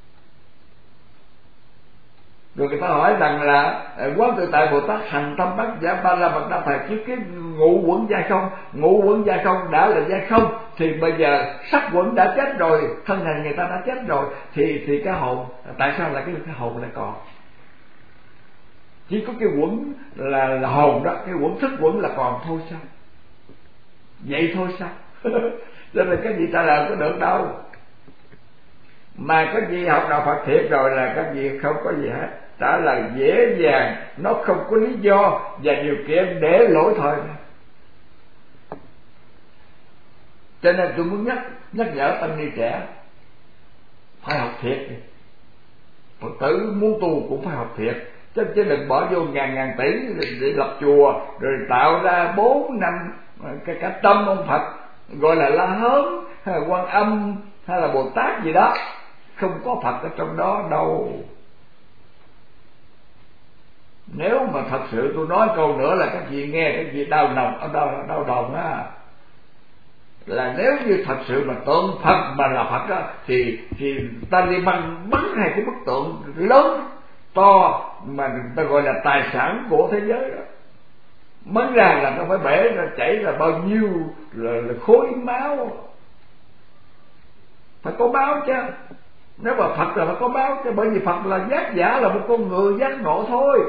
A: Rồi người ta hỏi rằng là Quán Tự Tại Bồ Tát hành tâm bát nhã ba la mật đa thời chiếu cái ngũ quẩn giai không. Ngũ quẩn giai không đã là giai không, thì bây giờ sắc quẩn đã chết rồi, thân hình người ta đã chết rồi, thì cái hồn tại sao lại cái hồn lại còn? Chỉ có cái quẩn là hồn đó, cái quẩn thức quẩn là còn thôi sao? Vậy thôi sao? Cho nên cái gì ta làm có được đâu. Mà các vị học đạo Phật thiệt rồi là các vị không có gì hết, trả lời dễ dàng, nó không có lý do và điều kiện để lỗi thời. Cho nên tôi muốn nhắc nhở tăng ni trẻ phải học thiệt. Phật tử muốn tu cũng phải học thiệt, chứ đừng bỏ vô ngàn tỷ để lập chùa rồi tạo ra 4 năm cả tâm ông Phật gọi là La Hớn hay là Quan Âm hay là Bồ Tát gì đó, không có Phật ở trong đó đâu. Nếu mà thật sự tôi nói câu nữa là các vị nghe các vị đau lòng á, là nếu như thật sự mà tượng Phật mà là Phật đó, thì ta đi bắn hai cái bức tượng lớn to mà người ta gọi là tài sản của thế giới đó, bắn ra là nó phải bể ra, chảy ra bao nhiêu là khối máu. Phải có báo chứ. Nếu mà Phật là phải có báo chứ, bởi vì Phật là giác giả, là một con người giác ngộ thôi.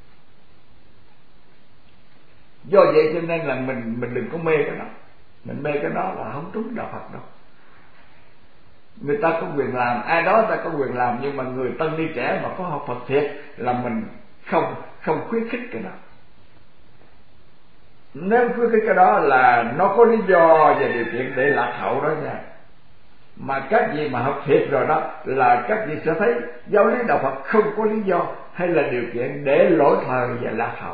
A: Do vậy cho nên là mình đừng có mê cái đó. Mình mê cái đó là không trúng đạo Phật đâu. Người ta có quyền làm, ai đó ta có quyền làm, nhưng mà người tân ni trẻ mà có học Phật thiệt là mình không khuyến khích cái đó. Nếu khuyến khích cái đó là nó có lý do và điều kiện để lạc hậu đó nha. Mà các vị mà học thiệt rồi đó là các vị sẽ thấy giáo lý đạo Phật không có lý do hay là điều kiện để lỗi thời và lạc hậu.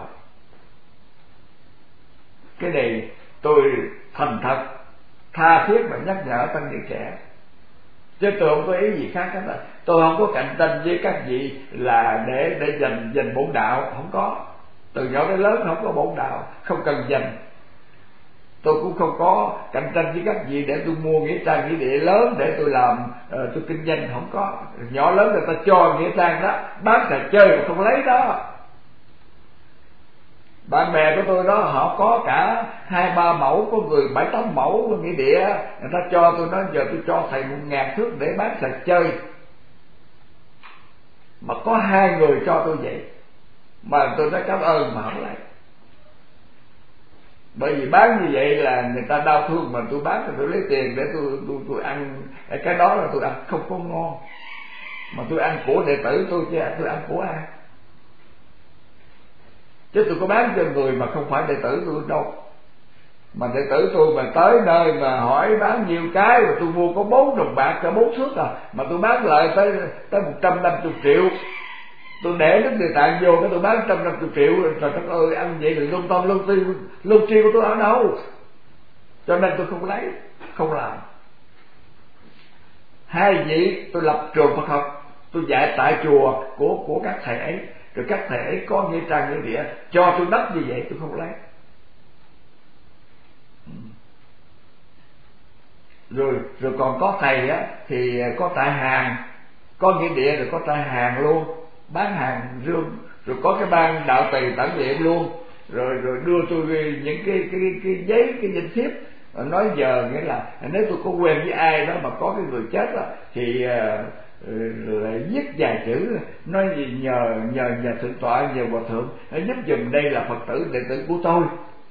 A: Cái này tôi thành thật tha thiết mà nhắc nhở tăng ni trẻ, chứ tôi không có ý gì khác hết. Tôi không có cạnh tranh với các vị là để giành bổn đạo, không có. Từ nhỏ đến lớn không có bổn đạo, không cần giành. Tôi cũng không có cạnh tranh với các vị để tôi mua nghĩa trang nghĩa địa lớn để tôi làm tôi kinh doanh, không có. Nhỏ lớn người ta cho nghĩa trang đó bán trò chơi mà không lấy đó. Bạn bè của tôi đó họ có cả 2-3 mẫu, có người 7-8 mẫu nghĩa địa, người ta cho tôi nói giờ tôi cho thầy 1.000 thước để bán trò chơi, mà có 2 người cho tôi vậy mà tôi nói cảm ơn mà không lấy. Bởi vì bán như vậy là người ta đau thương, mà tôi bán thì tôi lấy tiền để tôi ăn. Cái đó là tôi ăn không có ngon, mà tôi ăn của đệ tử tôi chứ tôi ăn của ai. Chứ tôi có bán cho người mà không phải đệ tử tôi đâu. Mà đệ tử tôi mà tới nơi mà hỏi bán nhiêu cái, mà tôi mua có 4 đồng bạc cả 4 thước à, mà tôi bán lại tới 150 triệu. Tôi để Đức Địa Tạng vô cái tôi bán 150 triệu. Trời đất ơi, ăn vậy thì lương tâm lương tri của tôi ở đâu? Cho nên tôi không lấy, không làm. 2 vị tôi lập trường Phật học, tôi dạy tại chùa của các thầy ấy, rồi các thầy ấy có nghĩa trang nghĩa địa cho tôi đất như vậy, tôi không lấy. rồi còn có thầy á thì có tại hàng, có nghĩa địa rồi có tại hàng luôn, bán hàng rương, rồi có cái ban đạo tỳ tản viện luôn, rồi đưa tôi những cái giấy, cái danh thiếp nói giờ nghĩa là nếu tôi có quen với ai đó mà có cái người chết đó, thì lại viết vài chữ nói gì nhờ thượng tọa, nhờ hòa thượng giúp giùm, đây là Phật tử đệ tử của tôi.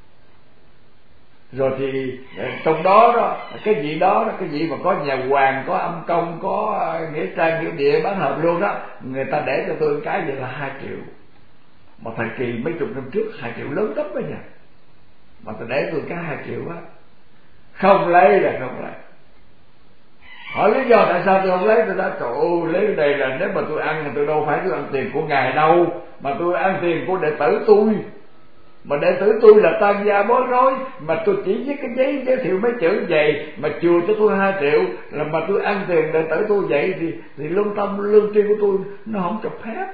A: Rồi thì trong đó cái vị đó cái vị mà có nhà hoàng, có âm công, có nghĩa trang nghĩa địa bán hợp luôn đó, người ta để cho tôi cái vậy là 2 triệu. Mà thời kỳ mấy chục năm trước 2 triệu lớn lắm đó nha, mà tôi để tôi cái 2 triệu á, không lấy là không lấy. Hỏi lý do tại sao tôi không lấy, tôi nói trời ơi, lấy cái này là nếu mà tôi ăn thì tôi đâu phải tôi ăn tiền của ngài đâu, mà tôi ăn tiền của đệ tử tôi. Mà đệ tử tôi là tang gia bối rối, mà tôi chỉ viết cái giấy giới thiệu mấy chữ vậy mà chùa cho tôi 2 triệu, là mà tôi ăn tiền đệ tử tôi vậy thì lương tâm lương tri của tôi nó không cho phép.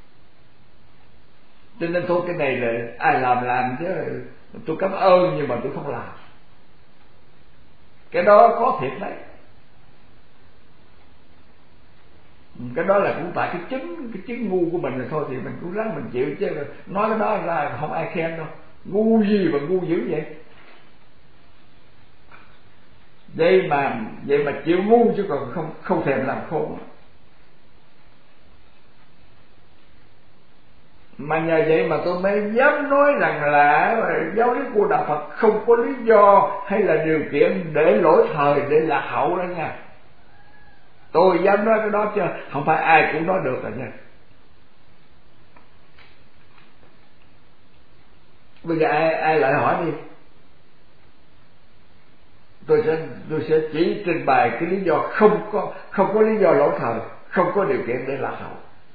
A: Cho nên thôi cái này là ai làm chứ tôi cảm ơn, nhưng mà tôi không làm. Cái đó có thiệt đấy. Cái đó là cũng tại cái chứng ngu của mình rồi thôi, thì mình cũng ráng mình chịu, chứ nói cái đó ra không ai khen đâu. Ngu gì mà ngu dữ vậy? Vậy mà chịu ngu chứ còn không thèm làm khôn. Mà nhờ vậy mà tôi mới dám nói rằng là giáo lý của đạo Phật không có lý do hay là điều kiện để lỗi thời, để lạc hậu đó nha. Tôi dám nói cái đó chứ không phải ai cũng nói được rồi nha. Bây giờ ai lại hỏi đi, tôi sẽ chỉ trình bày cái lý do không có lý do lỗi thời, không có điều kiện để lạc hậu.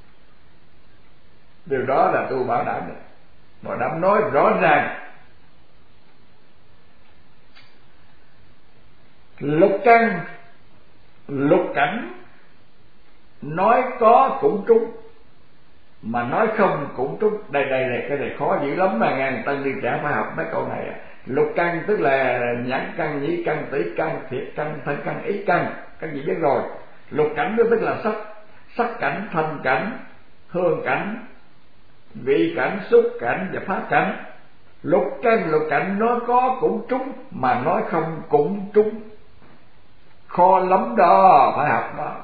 A: Điều đó là tôi bảo đảm được, bảo đảm nói rõ ràng. Lục căn lục cảnh nói có cũng trúng, mà nói không cũng trúng. Đây cái này khó dữ lắm mà ngàn tân đi trẻ phải học mấy câu này. Lục căn tức là nhãn căn, nhĩ căn, tỷ căn, thiệt căn, thân căn, ý căn, các vị biết rồi. Lục cảnh đó tức là sắc cảnh, thanh cảnh, hương cảnh, vị cảnh, xúc cảnh và pháp cảnh. Lục căn lục cảnh nói có cũng trúng, mà nói không cũng trúng. Khó lắm đó, phải học đó.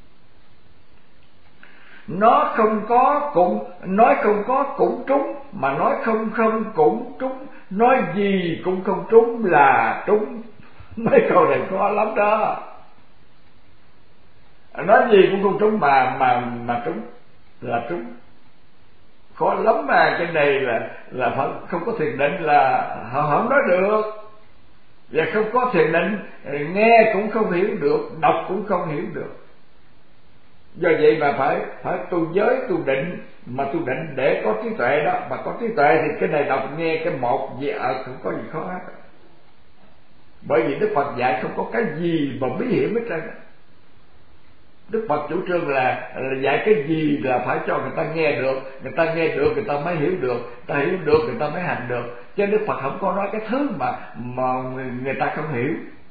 A: Nó không có cũng, nói không có cũng trúng, mà nói không cũng trúng. Nói gì cũng không trúng là trúng. Mấy câu này khó lắm đó. Nói gì cũng không trúng mà trúng là trúng. Khó lắm mà. Cái này là phải không có thiền định là họ không nói được. Và không có thiền định, nghe cũng không hiểu được, đọc cũng không hiểu được. Do vậy mà phải tu giới, tu định. Mà tu định để có trí tuệ đó. Mà có trí tuệ thì cái này đọc nghe cái một gì không có gì khó hết. Bởi vì Đức Phật dạy không có cái gì mà bí hiểm hết trơn. Đức Phật chủ trương là dạy cái gì là phải cho người ta nghe được. Người ta nghe được người ta mới hiểu được, người ta hiểu được người ta mới hành được. Chứ Đức Phật không có nói cái thứ mà người ta không hiểu.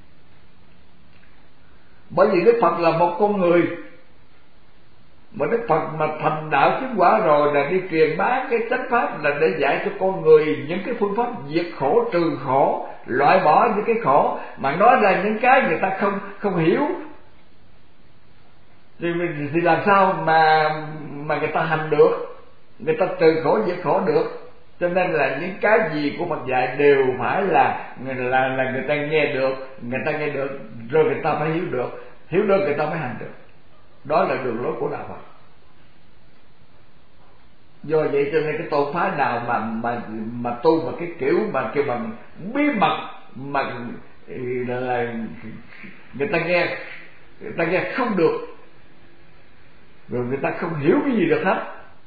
A: Bởi vì Đức Phật là một con người, mà Đức Phật mà thành đạo chứng quả rồi là đi truyền bá cái chánh pháp, là để dạy cho con người những cái phương pháp diệt khổ, trừ khổ, loại bỏ những cái khổ. Mà nói ra những cái người ta không hiểu thì làm sao mà người ta hành được, người ta trừ khổ diệt khổ được. Cho nên là những cái gì của Phật dạy đều phải là người ta nghe được, rồi người ta phải hiểu được người ta mới hành được. Đó là đường lối của đạo Phật. Do vậy cho nên cái tôn phái nào mà tu mà cái kiểu mà kêu bằng bí mật mà là người ta nghe không được, rồi người ta không hiểu cái gì được hết,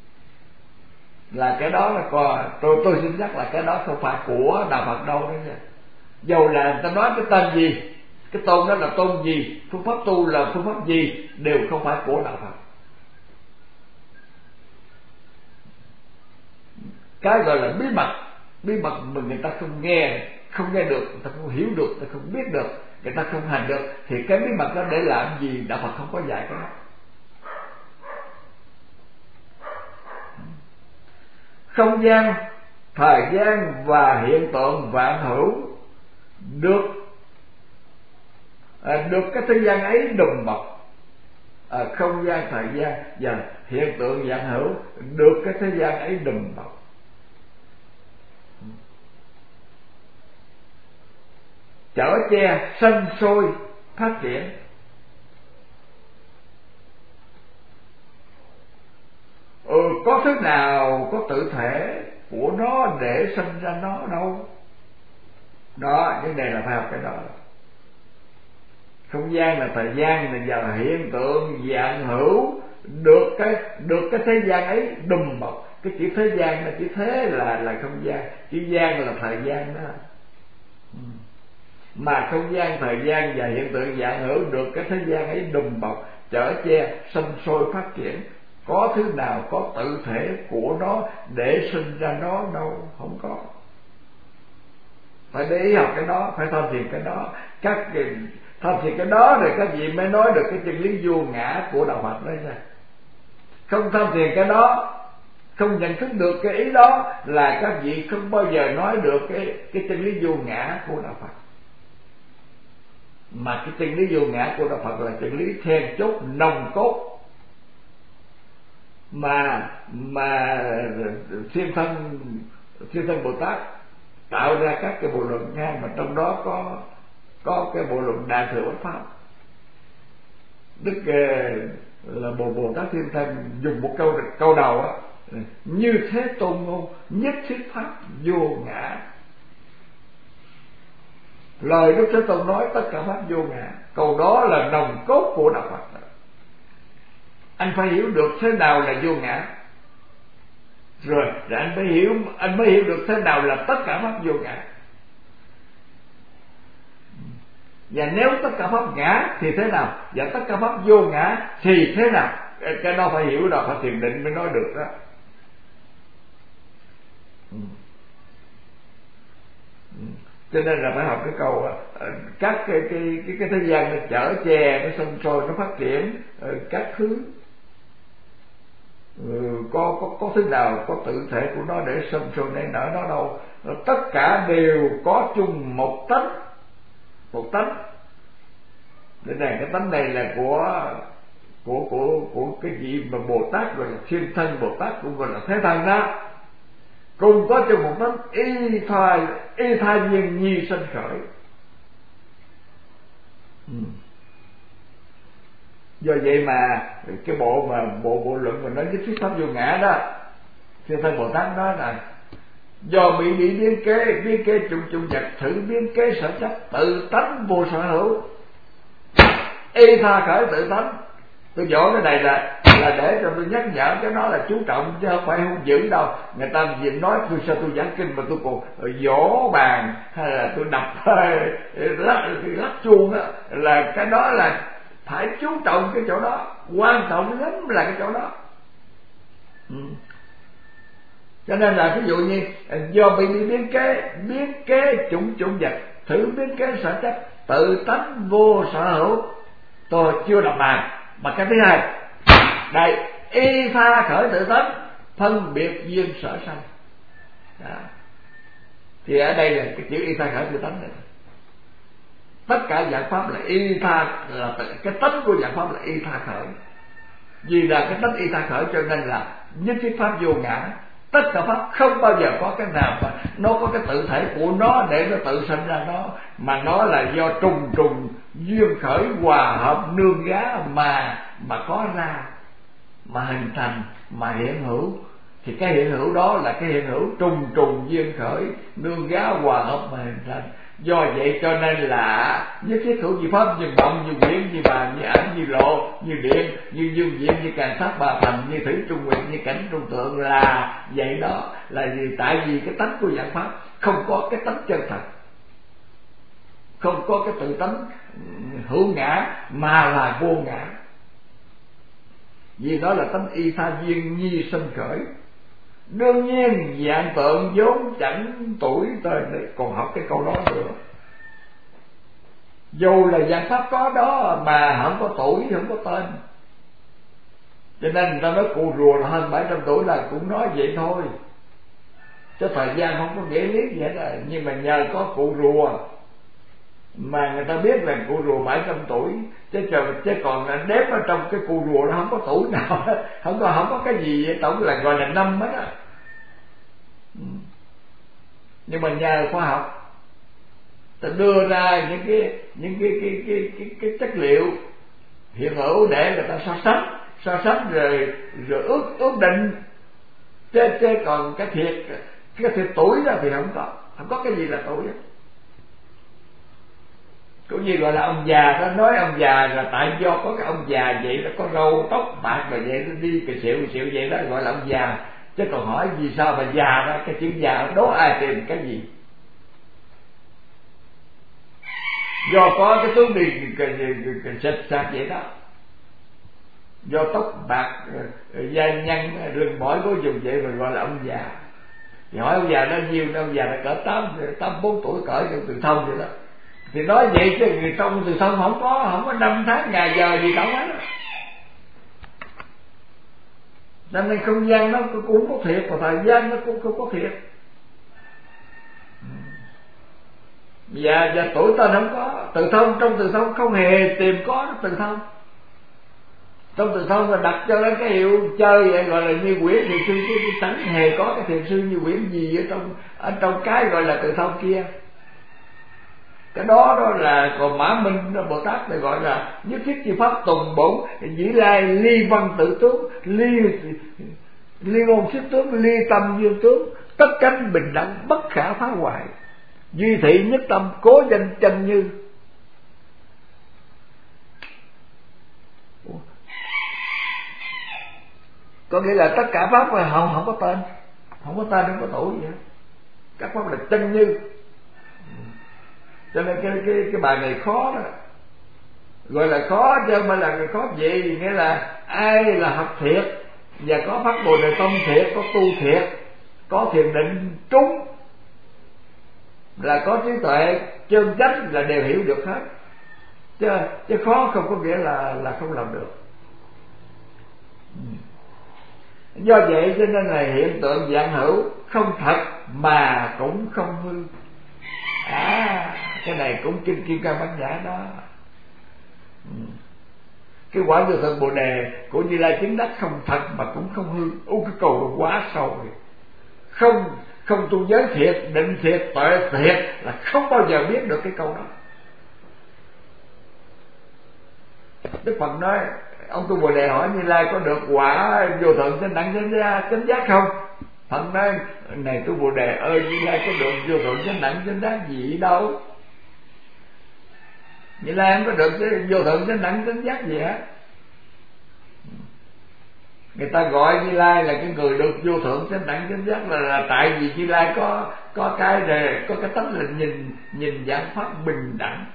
A: là cái đó là tôi xin nhắc là cái đó không phải của đạo Phật đâu đó nha. Dầu là người ta nói cái tên gì, cái tôn đó là tôn gì, phương pháp tu là phương pháp gì, đều không phải của đạo Phật. Cái gọi là bí mật mà người ta không nghe, không nghe được, người ta không hiểu được, người ta không biết được, người ta không hành được, thì cái bí mật đó để làm gì? Đạo Phật không có dạy cái đó. Không gian, thời gian và hiện tượng vạn hữu được cái thế gian ấy đùm bọc. Không gian, thời gian và hiện tượng vạn hữu được cái thế gian ấy đùm bọc. Chở che, sanh sôi, phát triển. Có thứ nào có tự thể của nó để sinh ra nó đâu. Đó, vấn đề là phải học cái đó. Không gian là thời gian là hiện tượng vạn hữu được cái thế gian ấy đùm bọc. Cái chữ thế gian là chữ thế là không gian, chữ gian là thời gian đó. Mà không gian, thời gian và hiện tượng vạn hữu được cái thế gian ấy đùm bọc, chở che, sinh sôi, phát triển. Có thứ nào có tự thể của nó để sinh ra nó đâu, không có. Phải để ý học cái đó, phải tham thiền cái đó. Tham thiền cái đó rồi các vị mới nói được cái chân lý vô ngã của đạo Phật đó nha. Không tham thiền cái đó, không nhận thức được cái ý đó là các vị không bao giờ nói được cái chân lý vô ngã của đạo Phật. Mà cái chân lý vô ngã của đạo Phật là chân lý then chốt nòng cốt mà thiên thân Bồ Tát tạo ra các cái bộ luận nha, mà trong đó có cái bộ luận Đại Thừa Bát Pháp. Đức là Bồ Tát Thiên Thân dùng một câu đầu á: như thế tôn ngôn, nhất thiết pháp vô ngã. Lời Đức Thế Tôn nói tất cả pháp vô ngã. Câu đó là nòng cốt của đạo Phật. Anh phải hiểu được thế nào là vô ngã, rồi anh mới hiểu được thế nào là tất cả pháp vô ngã. Và nếu tất cả pháp ngã thì thế nào, và tất cả pháp vô ngã thì thế nào? Cái đó phải hiểu đó, phải thiền định mới nói được đó. Cho nên là phải học cái câu các cái thế gian nó chở che, nó sinh sôi, nó phát triển các thứ. Có thứ nào có tự thể của nó để sinh sôi nảy nở nó đâu. Tất cả đều có chung một tánh. Để này cái tánh này là của cái vị mà Bồ Tát gọi là Thiên Thân Bồ Tát, cũng gọi là Thế Thân đó. Cùng có chung một tánh, y thai nhiên nhi sinh khởi. Do vậy mà cái bộ luận mà nói với thuyết pháp vô ngã đó, Thiên Thân Bồ Tát nói là do bị biến kế chung vật, thử biến kế sở chấp, tự tánh vô sở hữu, y tha khởi tự tánh. Tôi dỗ cái này là để cho tôi nhắc nhở cho nó là chú trọng, chứ không phải hung dữ đâu. Người ta gì nói tôi sao tôi giảng kinh mà tôi còn vỗ bàn hay là tôi đập lắc chuông đó, là cái đó là phải chú trọng cái chỗ đó, quan trọng lắm là cái chỗ đó. Cho nên là ví dụ như do bị biến kế chủng vật, thử biến kế sở chấp, tự tánh vô sở hữu. Tôi chưa đọc bài. Mà cái thứ hai đây, y tha khởi tự tánh, phân biệt duyên sở sanh. Thì ở đây là cái chữ y tha khởi tự tánh này. Tất cả dạng pháp là y tha, là cái tánh của dạng pháp là y tha khởi. Vì là cái tánh y tha khởi cho nên là nhất thiết pháp vô ngã. Tất cả pháp không bao giờ có cái nào mà nó có cái tự thể của nó để nó tự sinh ra nó, mà nó là do trùng duyên khởi hòa hợp nương gá mà có ra, mà hình thành, mà hiện hữu. Thì cái hiện hữu đó là cái hiện hữu trùng duyên khởi nương gá hòa hợp mà hình thành. Do vậy cho nên là nhất thiết hữu như pháp, như mộng, như quyển, như bàn, như ảnh, như lộ, như điện, như dương diện, như càn sát bà thành, như thủy trung nguyệt, như cảnh trung tượng là vậy đó. Là gì? Tại vì cái tánh của dạng pháp không có cái tánh chân thật, không có cái tự tánh hữu ngã, mà là vô ngã. Vì đó là tánh y tha duyên nhi sinh khởi. Đương nhiên vạn tượng vốn chẳng tuổi tên, còn học cái câu đó nữa. Dù là vạn pháp có đó mà không có tuổi, không có tên. Cho nên người ta nói cụ rùa là hơn 700 tuổi là cũng nói vậy thôi, chứ thời gian không có nghĩa lý gì hết à. Nhưng mà nhờ có cụ rùa mà người ta biết là cụ rùa 700 tuổi, chứ còn là đếm ở trong cái cụ rùa nó không có tuổi nào, không có cái gì tổng là gọi là năm hết á. Nhưng mà nhờ khoa học ta đưa ra những cái chất liệu hiện hữu để người ta so sánh rồi ước định, chứ còn cái thiệt tuổi đó thì không có cái gì là tuổi đó. Cũng như gọi là ông già, nó nói ông già là tại do có cái ông già vậy, nó có râu tóc bạc và vậy, nó đi cái xịu vậy đó gọi là ông già. Chứ còn hỏi vì sao mà già đó, cái chữ già đố ai tìm cái gì? Do có cái tướng đi cái xịt sạc vậy đó, do tóc bạc da nhăn lưng mỏi có dùng vậy mà gọi là ông già. Thì hỏi ông già nó nhiêu, ông già là cỡ 84 tuổi, cỡ Từ Thông vậy đó. Thì nói vậy chứ người trong Từ Thông không có năm tháng ngày giờ gì đâu hết. Nên không gian nó cũng có thiệt, và thời gian nó cũng không có thiệt. Và tuổi tên không có. Từ Thông, trong Từ Thông không hề tìm có Từ Thông. Trong Từ Thông là đặt cho nó cái hiệu chơi vậy, gọi là như quyển thiền sư, chứ chẳng hề có cái thiền sư như quyển gì ở trong cái gọi là Từ Thông kia. Cái đó là còn Mã Minh Bồ Tát này gọi là nhất thiết chi pháp tùng bổn dĩ lai ly văn tự tướng, ly ngôn xích tướng, ly tâm dương tướng, tất cánh bình đẳng bất khả phá hoại, duy thị nhất tâm cố danh chân như. Có nghĩa là tất cả pháp mà không có tên, không có tuổi gì hết. Các pháp là chân như. Cho nên cái bài này khó đó, gọi là khó chứ không phải là người khó gì. Nghĩa là ai là học thiệt và có phát Bồ Đề tâm thiệt, có tu thiệt, có thiền định trúng, là có trí tuệ chân chánh, là đều hiểu được hết. Chứ khó không có nghĩa là không làm được. Do vậy cho nên là hiện tượng vạn hữu không thật mà cũng không hư. Cái này cũng kinh Kim Cang Bát Nhã đó. Cái quả vô thượng Bồ Đề của Như Lai chứng đắc không thật mà cũng không hư. Cái cầu nó quá sâu rồi. Không tu giới thiệt, định thiệt, tuệ thiệt là không bao giờ biết được cái câu đó. Đức Phật nói, ông tu Bồ Đề hỏi Như Lai có được quả vô thượng chánh đẳng chánh giác không? Phật nói, này tu Bồ Đề ơi, Như Lai có được vô thượng chánh đẳng chánh giác gì đâu. Như Lai không có được vô thượng chánh đẳng chánh giác gì hết. Người ta gọi Như Lai là cái người được vô thượng chánh đẳng chánh giác là tại vì Như Lai có cái tánh là nhìn dạng pháp bình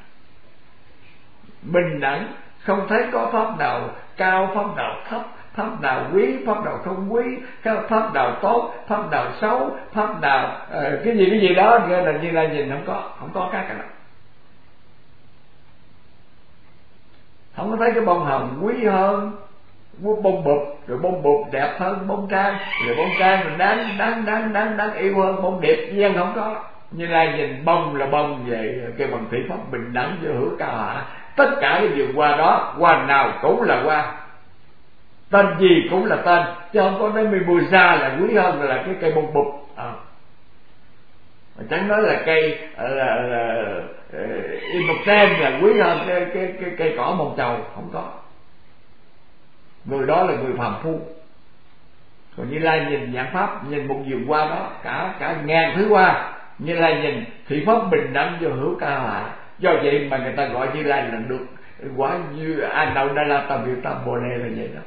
A: đẳng, không thấy có pháp nào cao, pháp nào thấp, pháp nào quý, pháp nào không quý, pháp nào tốt, pháp nào xấu, pháp nào cái gì đó, nghĩa là Như Lai nhìn không có cái nào. Không có thấy cái bông hồng quý hơn bông bụp, rồi bông bụp đẹp hơn bông trang, rồi bông trang rồi đáng yêu hơn bông điệp, nhiên không có. Như Lai nhìn bông là bông vậy, cái bằng thủy pháp bình đẳng giữa hữu cao hạ, tất cả cái điều qua đó, qua nào cũng là qua, tên gì cũng là tên, chứ không có nói mimosa là quý hơn là cái cây bông bụp. Chẳng nói là cây Inoxen là quý hơn cái cây cỏ mồng trầu, không có. Người đó là người phàm phu. Còn Như Lai nhìn dạng pháp, nhìn một vườn hoa đó, cả ngàn thứ hoa, Như Lai nhìn thị pháp bình đẳng vô hữu cao hạ. Do vậy mà người ta gọi Như Lai là được quả như A Nậu Đa La Tam Biểu Tam Bồ Đề là vậy đó.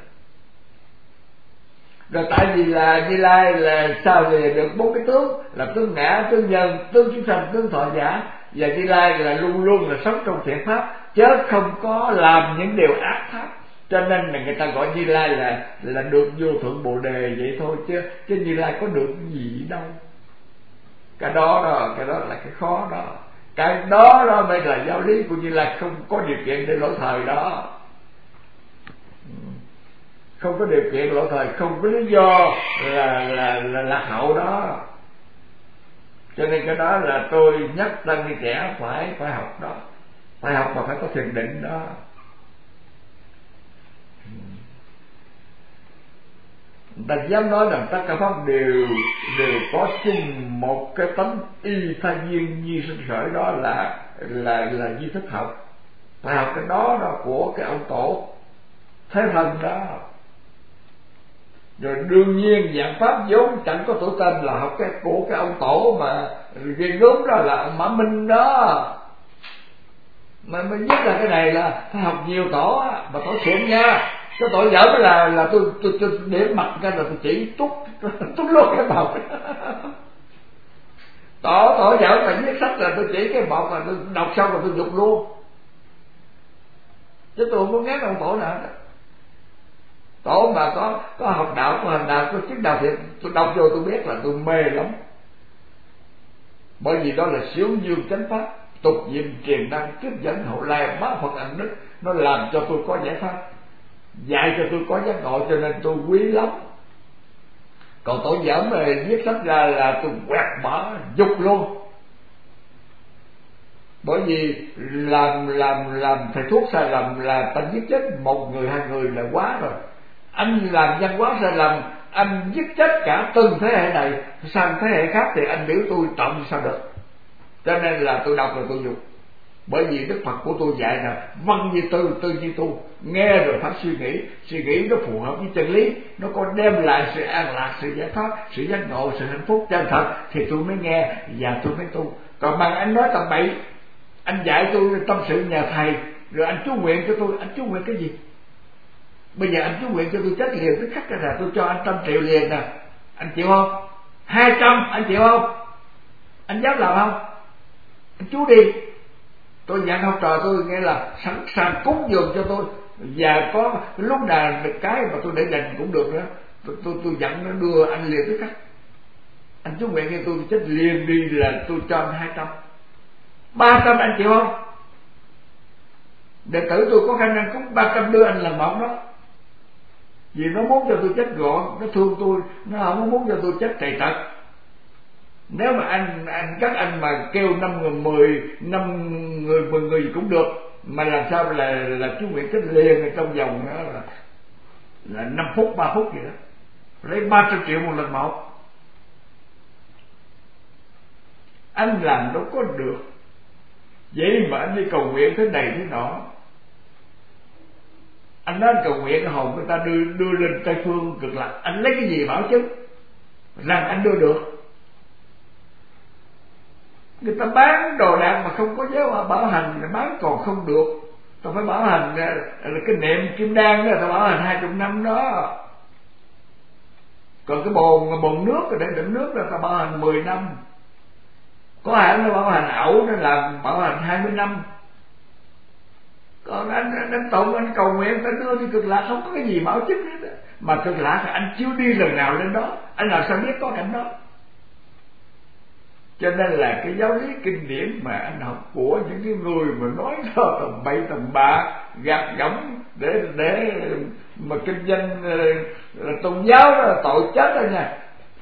A: Rồi tại vì là Như Lai là sao thì được bốn cái tướng, là tướng ngã, tướng nhân, tướng chúng sanh, tướng thọ giả. Và Như Lai là luôn luôn là sống trong thiện pháp, chứ không có làm những điều ác pháp. Cho nên là người ta gọi Như Lai là được vô thượng Bồ Đề vậy thôi, chứ Như Lai có được gì đâu. Cái đó là cái khó đó. Cái đó mới là giáo lý của Như Lai, không có điều kiện để lỗi thời đó. Không có điều kiện lỗi thời, không có lý do là lạc hậu đó. Cho nên cái đó là tôi nhắc tăng ni trẻ phải học đó. Phải học mà phải có thiền định đó. Ta dám nói rằng tất cả pháp đều có chung một cái tánh y tha nhiên nhi sinh khởi, đó là duy thức học. Phải học cái đó của cái ông tổ Thế Thân đó. Rồi đương nhiên dạng pháp vốn chẳng có tổ tên là học cái của cái ông tổ mà ghê gớm đó là ông Mã Minh đó. Mà mới nhất là cái này là phải học nhiều tổ á, mà tổ xịn nha. Cái tội dở là tôi để mặt cái là tôi chỉ tút luôn cái bọc. Tổ dở mà viết sách là tôi chỉ cái bọc, là tôi đọc xong rồi tôi dục luôn. Chứ tôi không có ghét ông tổ nào đó. Tổ mà có học đạo, có hành đạo, có chứng đạo thiện, tôi đọc vô tôi biết là tôi mê lắm. Bởi vì đó là siêu dương chánh pháp, tục diệm truyền năng, kiếp dẫn hậu lai, bá Phật ẩn đức. Nó làm cho tôi có giải pháp, dạy cho tôi có giác ngộ, cho nên tôi quý lắm. Còn tổ dởm mà viết sách ra là tôi quẹt bỏ dục luôn. Bởi vì làm thầy thuốc sai lầm là ta giết chết một người hai người là quá rồi. Anh làm văn hóa sai lầm, anh giết chết cả từng thế hệ này, sang thế hệ khác thì anh biểu tôi trọng sao được. Cho nên là tôi đọc rồi tôi dục. Bởi vì Đức Phật của tôi dạy là văn như tư, tư như tu. Nghe rồi phải suy nghĩ nó phù hợp với chân lý, nó có đem lại sự an lạc, sự giải thoát, sự giác ngộ, sự hạnh phúc chân thật thì tôi mới nghe và tôi mới tu. Còn bằng anh nói tầm bậy, anh dạy tôi tâm sự nhà thầy, rồi anh chú nguyện cho tôi, anh chú nguyện cái gì? Bây giờ anh chú nguyện cho tôi chết liền tức khắc ra, tôi cho anh 100 triệu liền nè, anh chịu không? 200 anh chịu không? Anh dám làm không? Anh chú đi. Tôi dặn học trò tôi nghĩa là sẵn sàng cúng dường cho tôi, và có lúc nào cái mà tôi để dành cũng được nữa. Tôi dặn nó đưa anh liền tức khắc. Anh chú nguyện cho tôi chết liền đi là tôi cho anh 200. 300 anh chịu không? Đệ tử tôi có khả năng cúng 300 đưa anh lần một đó. Vì nó muốn cho tôi chết gọn, nó thương tôi, nó không muốn cho tôi chết trầy trật. Nếu mà các anh mà kêu 5 người 10 người gì cũng được, mà làm sao là chú nguyện chết liền trong vòng đó là 5 phút 3 phút vậy đó, lấy 300 triệu một lần một. Anh làm đâu có được. Vậy mà anh đi cầu nguyện thế này thế nọ, anh nói anh cầu nguyện hồn người ta đưa lên Tây Phương Cực Lạc, anh lấy cái gì bảo chứ rằng anh đưa được? Người ta bán đồ đạc mà không có giáo bảo hành, bán còn không được. Ta phải bảo hành là cái niệm kim đan đó, ta bảo hành 20 năm đó. Còn cái bồn nước để đựng nước đó ta bảo hành 10 năm. Có hãng nó bảo hành ẩu nó làm bảo hành 20 năm. Còn anh tụng anh cầu nguyện ta đưa đi Cực Lạc không có cái gì bảo chứng hết. Mà Cực Lạc thì anh chưa đi lần nào lên đó, anh làm sao biết có cảnh đó? Cho nên là cái giáo lý kinh điển mà anh học của những cái người mà nói cho tầm bậy tầm bạ, gạt gẫm để mà kinh doanh là tôn giáo đó là tội chết đó nha.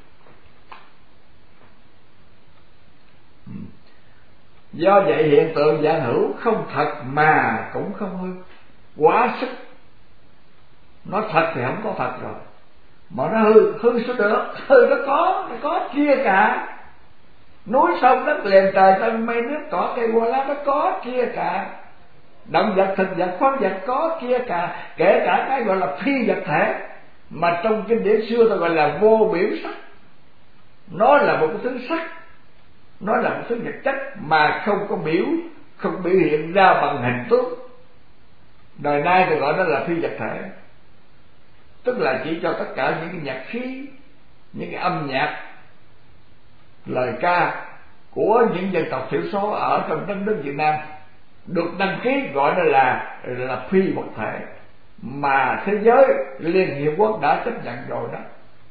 A: Do vậy hiện tượng giả hữu không thật mà cũng không hư, quá sức. Nó thật thì không có thật rồi, mà nó hư sao được? Hư nó có chia cả. Núi sông đất liền trời tân mây nước cỏ cây hoa lá nó có chia cả. Động vật thực vật khoáng vật có chia cả, kể cả cái gọi là phi vật thể mà trong kinh điển xưa ta gọi là vô biểu sắc. Nó là một cái thứ sắc, nó là một thứ vật chất mà không biểu hiện ra bằng hình tướng. Đời nay thì gọi nó là phi vật thể, tức là chỉ cho tất cả những cái nhạc khí, những cái âm nhạc, lời ca của những dân tộc thiểu số ở trong đất nước Việt Nam được đăng ký gọi là phi vật thể. mà thế giới Liên Hiệp Quốc đã chấp nhận rồi đó.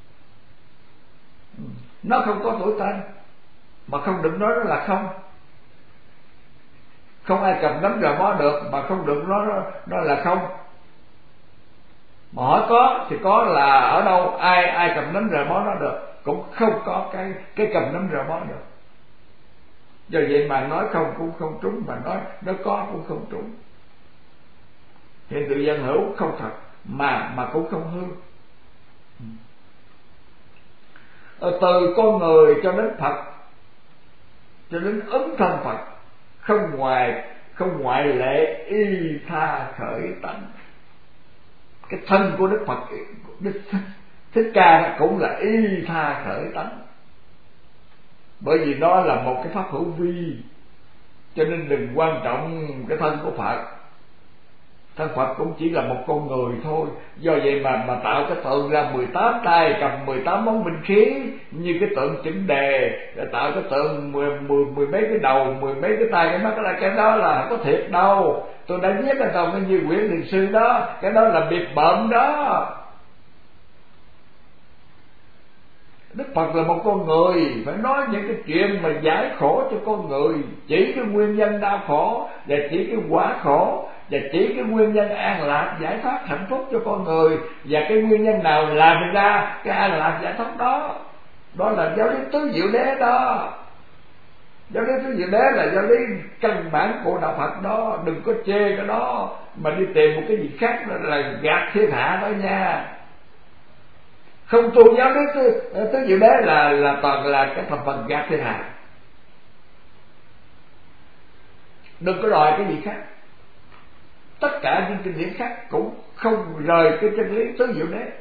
A: Nó không có tuổi tên, mà không được nói nó là không. Không ai cầm nắm rờ mó được, mà không được nói nó là không. Mà hỏi có thì có là ở đâu, ai cầm nắm rờ mó nó được, cũng không có cái cầm nắm rờ mó được. Do vậy mà nói không cũng không trúng, mà nói có cũng không trúng. Hiện tượng dân hữu không thật, mà cũng không hư. Từ con người cho đến Phật, cho đến ứng thân Phật, không ngoại lệ, y tha khởi tánh. Cái thân của Đức Phật, Đức Thích Ca cũng là y tha khởi tánh. Bởi vì đó là một cái pháp hữu vi, cho nên đừng quan trọng cái thân của Phật. Thân Phật cũng chỉ là một con người thôi. Do vậy mà tạo cái tượng ra 18 tay cầm 18 món binh khí, như cái tượng chỉnh đề, tạo cái tượng mười mấy cái đầu, mười mấy cái tay, cái mắt, cái đó là không có thiệt đâu. Tôi đã viết ở trong cái Như Quyển Thiền Sư đó, cái đó là biệt bợm đó. Đức Phật là một con người, phải nói những cái chuyện mà giải khổ cho con người, chỉ cái nguyên nhân đau khổ, và chỉ cái quả khổ, và chỉ cái nguyên nhân an lạc giải thoát hạnh phúc cho con người, và cái nguyên nhân nào làm ra cái an lạc giải thoát đó. Đó là giáo lý tứ diệu đế đó. Giáo lý tứ diệu đế là giáo lý căn bản của đạo Phật đó. Đừng có chê cái đó mà đi tìm một cái gì khác là gạt thiên hạ đó nha. Không tu giáo lý tứ diệu đế là toàn là cái thành phần gạt thiên hạ. Đừng có đòi cái gì khác. Tất cả những kinh điển khác cũng không rời cái chân lý tứ diệu đế.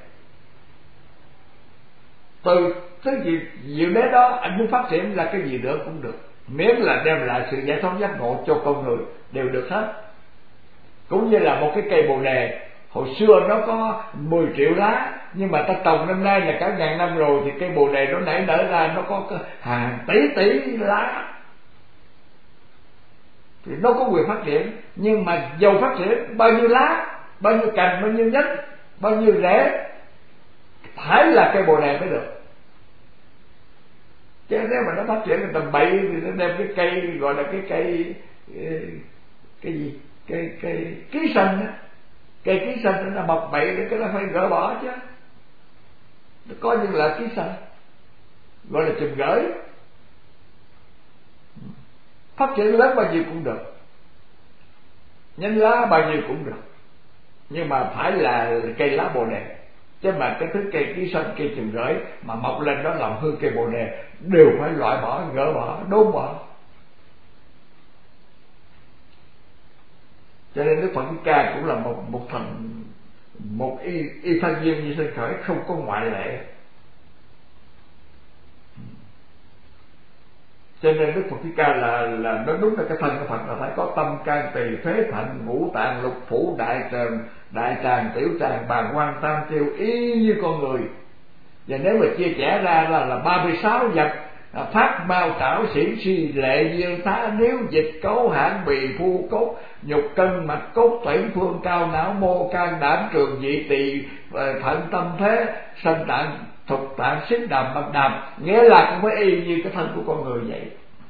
A: Từ tứ diệu đế đó anh muốn phát triển là cái gì nữa cũng được, miễn là đem lại sự giải thoát giác ngộ cho con người đều được hết. Cũng như là một cái cây bồ đề, hồi xưa nó có 10 triệu lá, nhưng mà ta trồng năm nay là cả ngàn năm rồi, thì cây bồ đề nó nở ra nó có hàng tỷ lá, thì nó có quyền phát triển. Nhưng mà dầu phát triển bao nhiêu lá, bao nhiêu cành, bao nhiêu nhánh, bao nhiêu rễ, phải là cây bồ đề mới được. Chứ nếu mà nó phát triển cái tầm bậy thì nó đem cái cây gọi là cái cây gì, cây ký sinh á, cây ký sinh nó mọc bậy thì cái nó phải gỡ bỏ chứ. Nó có những loại ký sinh gọi là chùm gửi, phát triển lớn bao nhiêu cũng được, nhánh lá bao nhiêu cũng được, nhưng mà phải là cây lá bồ đề. Chứ mà cái thứ cây ký sinh, cây chùm gửi mà mọc lên đó làm hư cây bồ đề đều phải loại bỏ, gỡ bỏ, đốn bỏ. Cho nên Đức Phật Thích Ca cũng là một y thân duyên như sinh khởi, không có ngoại lệ. Cho nên Đức Phật Thích Ca là nó đúng là cái thân của Phật là phải có tâm can tỳ phế thận ngũ tạng lục phủ đại tràng tiểu tràng bàng quang tam tiêu y như con người. Và nếu mà chia sẻ ra là 36 vật: phát bao trảo xỉn suy lệ dương tá nếu dịch cấu hãn bì phu cốt nhục cân mạch cốt tủy phương cao não mô can đảm trường vị tỳ thận tâm thế sanh tạng thục tạng xích đàm bạc đàm, nghĩa là cũng phải y như cái thân của con người vậy.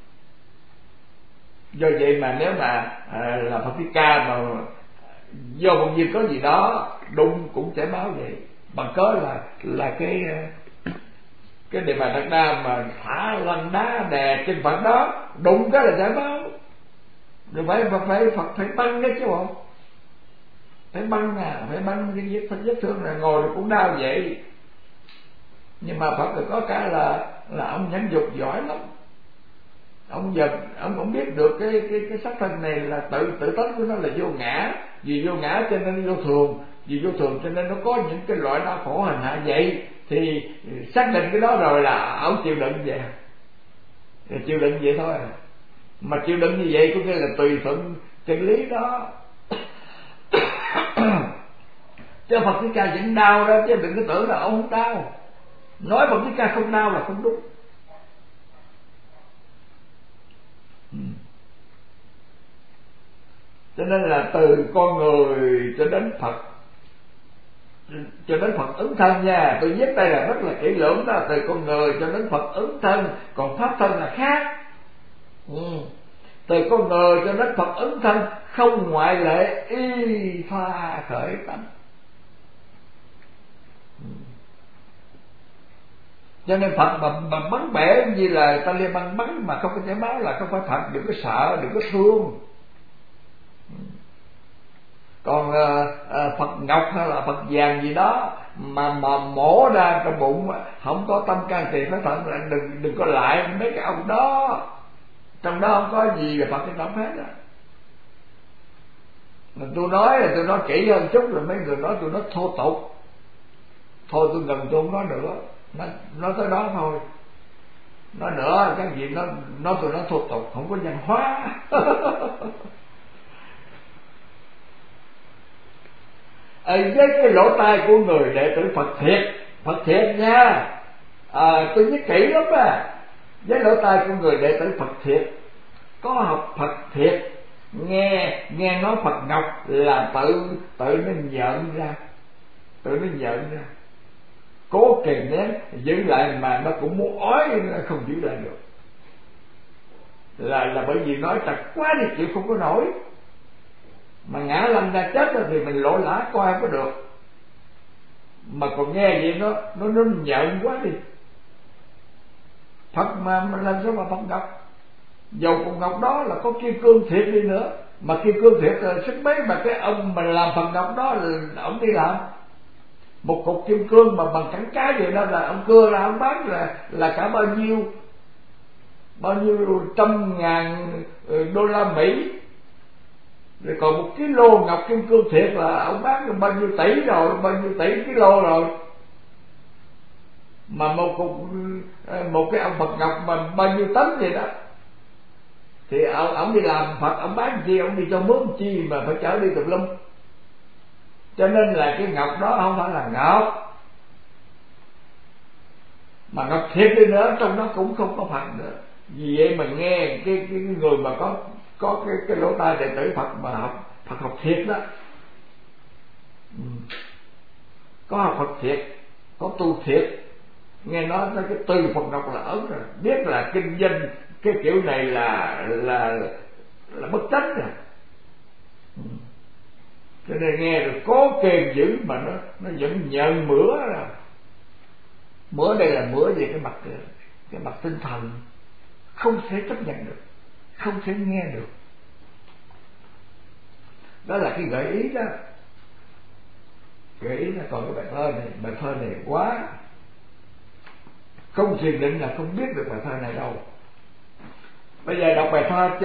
A: Do vậy mà nếu mà là Phật Thích Ca mà do một việc có gì đó đụng cũng chảy máu vậy, bằng cớ là cái Đề Bà Đạt Đa mà thả lăn đá đè trên Phật đó, đụng cái là chảy máu. Rồi Phật phải băng đấy chứ bộ, phải băng phải băng cái vết thương này, ngồi rồi cũng đau vậy. Nhưng mà Phật có cái là ông nhẫn dục giỏi lắm. Ông cũng biết được cái xác thân này là tự tánh của nó là vô ngã, vì vô ngã cho nên vô thường, vì vô thường cho nên nó có những cái loại đau khổ hành hạ vậy. Thì xác định cái đó rồi là ông chịu đựng vậy, chịu đựng vậy thôi. Mà chịu đựng như vậy có nghĩa là tùy thuận chân lý đó. Chứ Phật Thích Ca vẫn đau đó, chứ đừng có tưởng là ông không đau. Nói Phật Thích Ca không đau là không đúng. Cho nên là từ con người cho đến Phật cho đến Phật ứng thân nha. Tôi viết đây là rất là kỹ lưỡng đó, từ con người cho đến Phật ứng thân, còn pháp thân là khác. Từ con người cho đến Phật ứng thân không ngoại lệ, y pha khởi tánh. Cho nên Phật mà bắn bể như là ta liên băng bắn mà không có chảy máu là không phải Phật. Đừng có sợ, đừng có thương. Còn Phật ngọc hay là Phật vàng gì đó mà mổ ra trong bụng không có tâm can thiệp phải Phật, là đừng có lại mấy cái ông đó. Trong đó không có gì là Phật cái động hết á. Mà tôi nói kỹ hơn chút rồi mấy người nói tôi nói thô tục. Thôi tôi ngừng, tôi không nói nữa. Nói tới đó thôi. Nói nữa cái gì nó tôi nói thô tục, không có văn hóa. Với cái lỗ tai của người đệ tử Phật thiệt nha. Tôi viết kỹ lắm á. Với lỗ tai của người đệ tử Phật thiệt, có học Phật thiệt, nghe nói Phật ngọc là tự nó nhận ra, cố kìm nén giữ lại mà nó cũng muốn ói, nó không giữ lại được, là bởi vì nói chặt quá đi chịu không có nổi, mà ngã lăn ra chết rồi thì mình lỗ lã coi không có được, mà còn nghe vậy nó nhận quá đi. Phật mà làm sao mà Phật ngọc, dầu con ngọc đó là có kim cương thiệt đi nữa, mà kim cương thiệt là sức mấy mà cái ông mà làm Phật ngọc đó là ông đi làm một cục kim cương mà bằng cẳng cái vậy đó, là ông cưa ra ông bán là cả bao nhiêu trăm ngàn đô la Mỹ. Rồi còn một kilo ngọc kim cương thiệt là ông bán được bao nhiêu tỷ rồi, bao nhiêu tỷ kilo rồi. Mà một cái ông Phật ngọc mà bao nhiêu tấn vậy đó, thì ông đi làm Phật, ông bán chi, ông đi cho mướn chi mà phải chở đi tùm lum. Cho nên là cái ngọc đó không phải là ngọc, mà ngọc thiệt đi nữa trong đó cũng không có Phật nữa. Vì vậy mà nghe cái người mà có cái lỗ tai đệ tử Phật mà học thiệt đó, có học Phật thiệt, có tu thiệt, nghe nói cái từ Phật ngọc là ấn rồi, biết là kinh doanh cái kiểu này là bất chánh rồi. Cho nên nghe được cố kềm giữ mà nó vẫn nhận mửa rồi. Mửa đây là mửa về cái mặt tinh thần, không thể chấp nhận được, không thể nghe được. Đó là cái gợi ý đó. Gợi ý là còn cái bài thơ này quá không thiền định là không biết được bài thơ này đâu. Bây giờ đọc bài thơ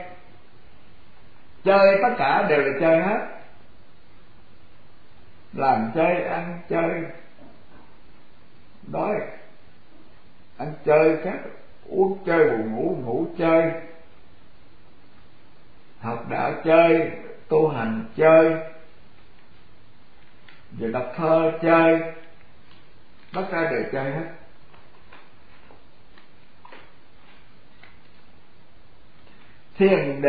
A: chơi tất cả đều là chơi hết, làm chơi, ăn chơi, đói ăn chơi khác, uống chơi, buồn ngủ chơi, học đạo chơi, tu hành chơi, rồi đọc thơ chơi, tất cả đều chơi hết. Thiền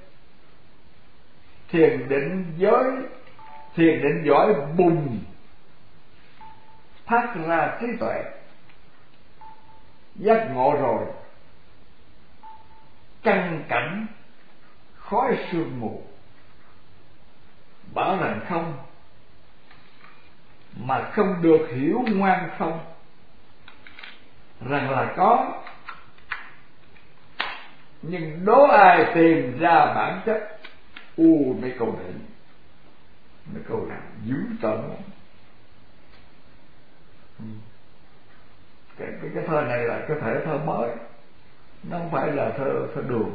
A: định giỏi bùng phát ra trí tuệ, giác ngộ rồi căn cảnh khói sương mù, bảo rằng không mà không được hiểu ngoan không, rằng là có nhưng đố ai tìm ra bản chất. Mấy câu này dữ tợn. Cái thơ này là cái thể thơ mới, nó không phải là thơ đường.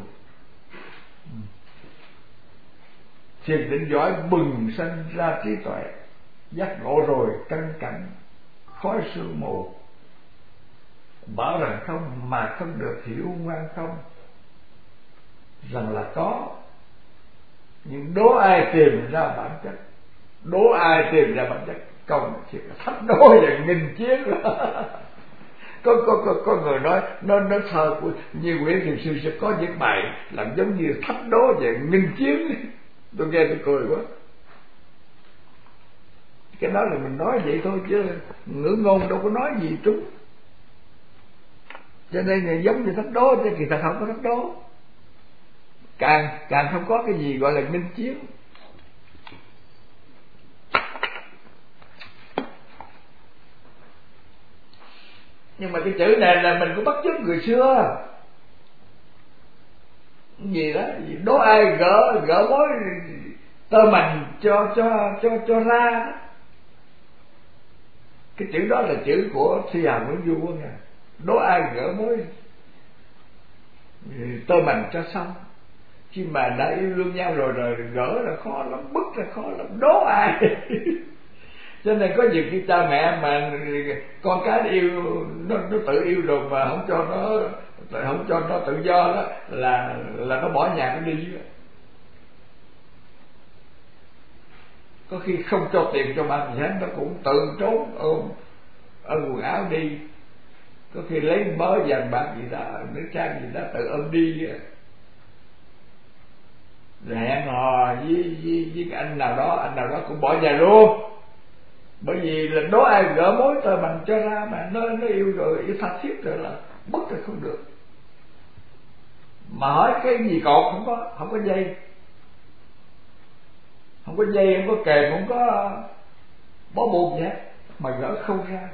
A: Thiền định giỏi bừng sanh ra trí tuệ, giác ngộ rồi căn cảnh khói sương mù, bảo rằng không mà không được hiểu ngoan không, rằng là có nhưng đố ai tìm ra bản chất. Đố ai tìm ra bản chất, câu này chỉ là thách đố và nghinh chiến. Có người nói nó thơ của như Nguyễn Thiền Sư sẽ có những bài làm giống như thách đố và nghinh chiến. Tôi nghe tôi cười quá. Cái đó là mình nói vậy thôi chứ ngữ ngôn đâu có nói gì trúng. Cho nên là giống như thách đố, chứ kỳ thật không có thách đố. Càng không có cái gì gọi là minh chiến. Nhưng mà cái chữ này là mình cũng bắt chước người xưa. Cái gì đó, đố ai gỡ mối tơ mành cho ra. Cái chữ đó là chữ của thi hào Nguyễn Du Quân. Đố ai gỡ mối tơ mành cho xong. Khi mà đã yêu đương nhau rồi gỡ là khó lắm, bứt là khó lắm, đố ai. Cho nên có nhiều khi cha mẹ mà con cái yêu nó tự yêu rồi mà không cho nó tự do đó là nó bỏ nhà nó đi. Có khi không cho tiền cho ba gì hết, nó cũng tự trốn ôm quần áo đi. Có khi lấy mớ vàng bạc gì đó, nữ trang gì đó tự ôm đi. Rồi hẹn hò với cái anh nào đó cũng bỏ nhà luôn. Bởi vì là đố ai gỡ mối tơ bằng cho ra, mà nó yêu rồi, yêu tha thiết rồi là bất rồi không được. Mà hỏi cái gì cột không có dây, không có kềm, không có bó buộc gì hết, mà gỡ không ra.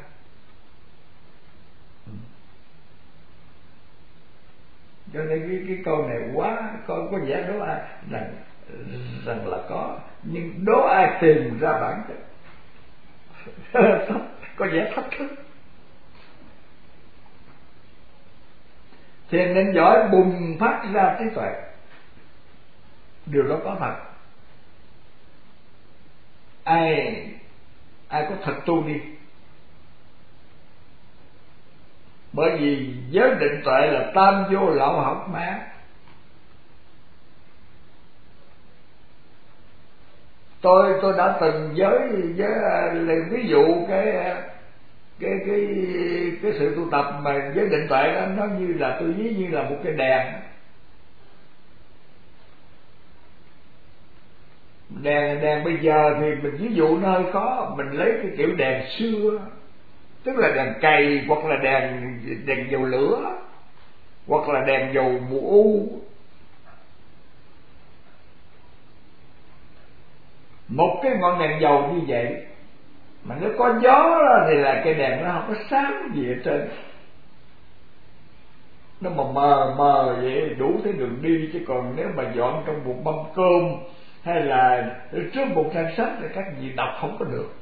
A: Cho nên cái câu này quá có vẻ đố ai rằng là có, nhưng đố ai tìm ra bản chất. Có vẻ thách thức. Thì nên giỏi bùng phát ra trí tuệ. Điều đó có thật. Ai có thật tu đi. Bởi vì giới định tuệ là tam vô lậu học mà. Tôi đã từng giới ví dụ cái sự tu tập mà giới định tuệ đó, nó như là tôi ví như là một cái đèn bây giờ thì mình ví dụ nó hơi khó, mình lấy cái kiểu đèn xưa, tức là đèn cầy, hoặc là đèn dầu lửa, hoặc là đèn dầu mù u. Một cái ngọn đèn dầu như vậy mà nếu có gió thì là cái đèn nó không có sáng gì hết trơn, nó mà mờ vậy đủ thấy đường đi. Chứ còn nếu mà dọn trong một mâm cơm hay là trước một trang sách thì các vị đọc không có được.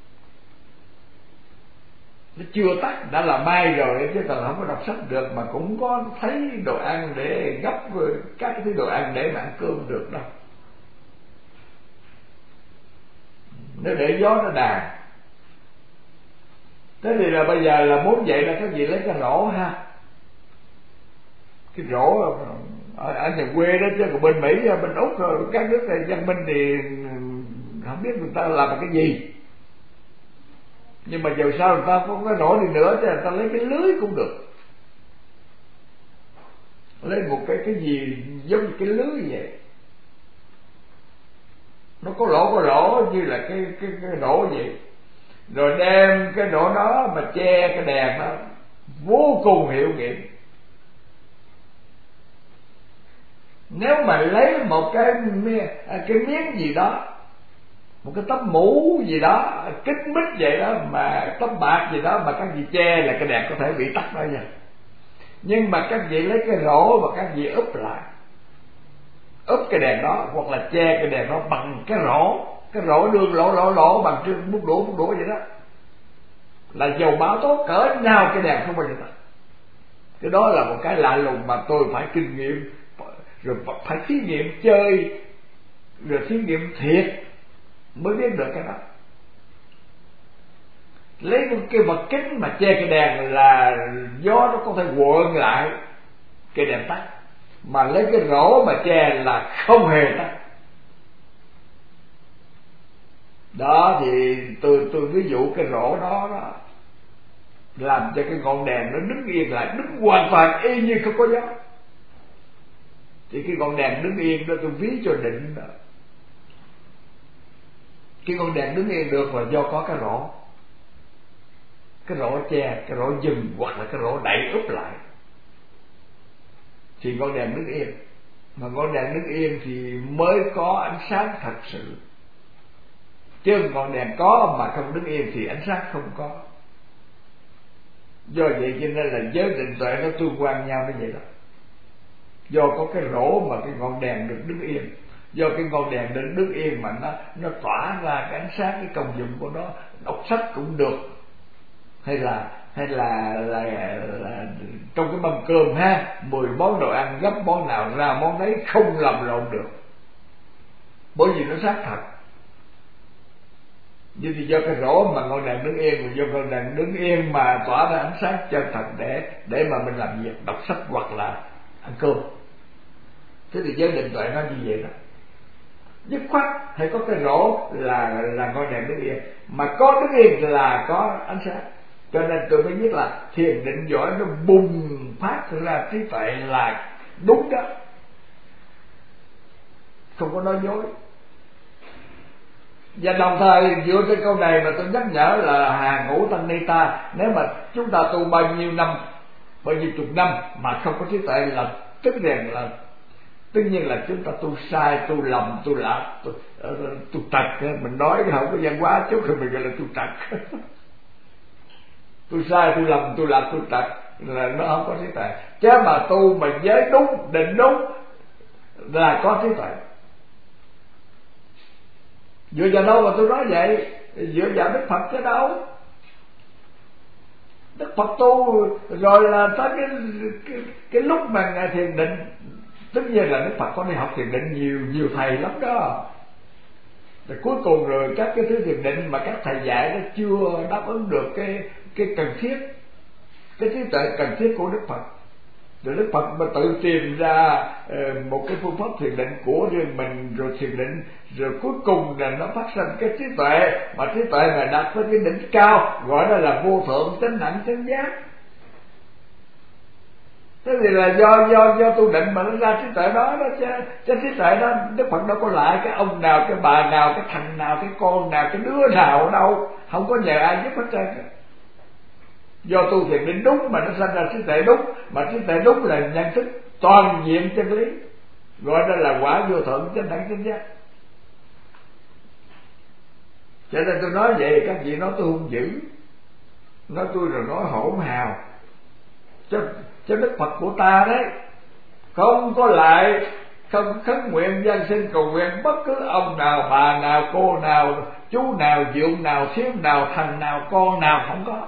A: Nó chưa tắt đã là mai rồi, chứ còn không có đọc sách được, mà cũng có thấy đồ ăn để gấp các cái thứ đồ ăn để mà ăn cơm được đâu. Nếu để gió nó đàn. Thế thì là bây giờ là muốn vậy là các vị lấy cái rổ ha. Cái rổ ở nhà quê đó, chứ còn bên Mỹ, bên Úc rồi các nước này văn minh thì không biết người ta làm cái gì. Nhưng mà giờ sao người ta có cái rổ đi nữa, chứ người ta lấy cái lưới cũng được. Lấy một cái gì giống như cái lưới vậy, nó có lỗ như là cái rổ vậy. Rồi đem cái rổ đó mà che cái đèn đó, vô cùng hiệu nghiệm. Nếu mà lấy một cái miếng gì đó, một cái tấm mũ gì đó kích mít vậy đó, mà tấm bạc gì đó mà các vị che là cái đèn có thể bị tắt đó nha. Nhưng mà các vị lấy cái rổ và các vị úp lại, úp cái đèn đó, hoặc là che cái đèn đó bằng cái rổ đường lỗ bằng trên bút đũa vậy đó, là dầu báo tốt cỡ nào cái đèn không bao giờ tắt. Cái đó là một cái lạ lùng mà tôi phải kinh nghiệm, rồi phải thí nghiệm chơi, rồi thí nghiệm thiệt mới biết được cái đó. Lấy cái vật kính mà che cái đèn là gió nó có thể quợn lại cái đèn tắt, mà lấy cái rổ mà che là không hề tắt. Đó thì tôi ví dụ cái rổ đó làm cho cái ngọn đèn nó đứng yên lại, đứng hoàn toàn y như không có gió. Thì cái ngọn đèn đứng yên đó tôi ví cho định đó. Cái ngọn đèn đứng yên được là do có cái rổ che, cái rổ dừng hoặc là cái rổ đẩy úp lại thì ngọn đèn đứng yên. Mà ngọn đèn đứng yên thì mới có ánh sáng thật sự, chứ ngọn đèn có mà không đứng yên thì ánh sáng không có. Do vậy cho nên là giới định tuệ nó tương quan nhau như vậy đó. Do có cái rổ mà cái ngọn đèn được đứng yên, do cái ngọn đèn được đứng yên mà nó tỏa ra cái ánh sáng, cái công dụng của nó, đọc sách cũng được, hay là trong cái mâm cơm ha, 10 món đồ ăn gấp món nào ra món đấy không làm lộn được, bởi vì nó xác thật. Vậy thì do cái rổ mà ngọn đèn đứng yên, và do ngọn đèn đứng yên mà tỏa ra ánh sáng chân thật để mà mình làm việc, đọc sách hoặc là ăn cơm. Thế thì giới định tuệ nó như vậy đó, dứt khoát hay có cái rổ là ngọn đèn đứng yên, mà có đứng yên là có ánh sáng. Cho nên tôi mới biết là thiền định giỏi nó bùng phát ra trí tuệ là đúng đó, không có nói dối. Và đồng thời dựa trên câu này mà tôi nhắc nhở là hàng ngũ tăng ni ta, nếu mà chúng ta tu bao nhiêu năm, bao nhiêu chục năm mà không có trí tuệ là tức rằng là tất nhiên là chúng ta tu sai, tu lầm, tu lạc, tu trật. Mình nói không có văn hóa chút thì mình gọi là tu trật. Tu sai, tu lầm, tu lạc, tu trật là nó không có trí tuệ. Chứ mà tu mà giới đúng, định đúng là có trí tuệ. Dựa vào đâu mà tôi nói vậy? Dựa vào Đức Phật chứ đâu. Đức Phật tu rồi là tới cái lúc mà Ngài thiền định, tất nhiên là Đức Phật có đi học thiền định nhiều thầy lắm đó. Rồi cuối cùng rồi các cái thứ thiền định mà các thầy dạy nó chưa đáp ứng được cái cần thiết, cái trí tuệ cần thiết của Đức Phật. Rồi Đức Phật mà tự tìm ra một cái phương pháp thiền định của riêng mình, rồi thiền định, rồi cuối cùng là nó phát sinh cái trí tuệ, mà trí tuệ mà đạt tới cái đỉnh cao gọi đó là vô thượng chánh đẳng chánh giác. Thế thì là do tu định mà nó ra trí tuệ đó chứ trí tuệ đó Đức Phật đâu có lại cái ông nào, cái bà nào, cái thằng nào, cái con nào, cái đứa nào đâu, không có nhờ ai giúp hết trơn. Do tu thiền định đúng mà nó sinh ra trí tuệ đúng, mà trí tuệ đúng là nhận thức toàn diện chân lý, gọi đó là quả vô thượng chánh đẳng chánh giác. Cho nên tôi nói vậy, các vị nói tôi hung dữ, nói tôi rồi nói hỗn hào. Cho Đức Phật của ta đấy không có lại, không khấn nguyện dân sinh cầu nguyện bất cứ ông nào, bà nào, cô nào, chú nào, dượng nào, thiếu nào, thành nào, con nào, không có.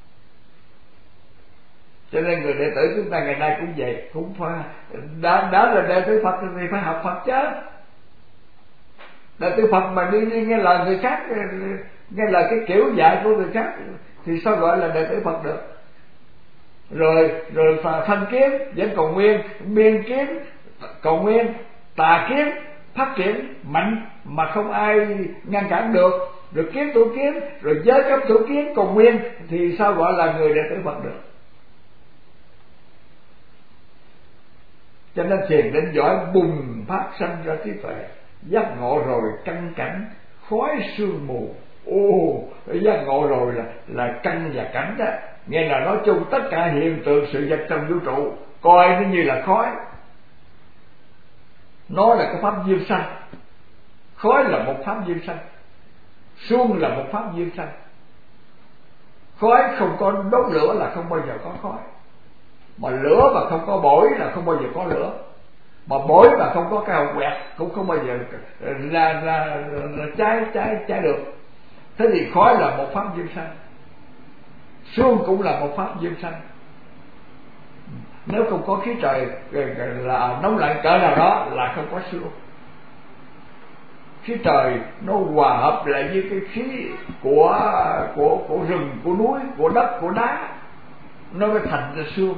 A: Cho nên người đệ tử chúng ta ngày nay cũng vậy, cũng phải đã là đệ tử Phật thì phải học Phật chứ. Đệ tử Phật mà đi nghe lời người khác, nghe lời cái kiểu dạy của người khác thì sao gọi là đệ tử Phật được? Rồi phân kiến, vẫn còn nguyên, biên kiến còn nguyên, tà kiến phát triển mạnh mà không ai ngăn cản được, rồi kiến thủ kiến, rồi giới cấm thủ kiến còn nguyên thì sao gọi là người đệ tử Phật được? Cho nên thiền định giỏi bùng phát sanh ra trí tuệ, giác ngộ rồi căn cảnh khói sương mù. Giác ngộ rồi là căn và cảnh đó, nghe là nói chung tất cả hiện tượng sự vật trong vũ trụ coi nó như là khói. Nó là cái pháp duyên sanh, khói là một pháp duyên sanh, sương là một pháp duyên sanh. Khói không có đốt lửa là không bao giờ có khói, mà lửa mà không có bổi là không bao giờ có lửa, mà bổi mà không có cái hồng quẹt cũng không bao giờ ra cháy được. Thế thì khói là một pháp duyên sanh, sương cũng là một pháp duyên sanh. Nếu không có khí trời là nóng lạnh cỡ nào đó là không có sương. Khí trời nó hòa hợp lại với cái khí của rừng, của núi, của đất, của đá, nó mới thành ra sương.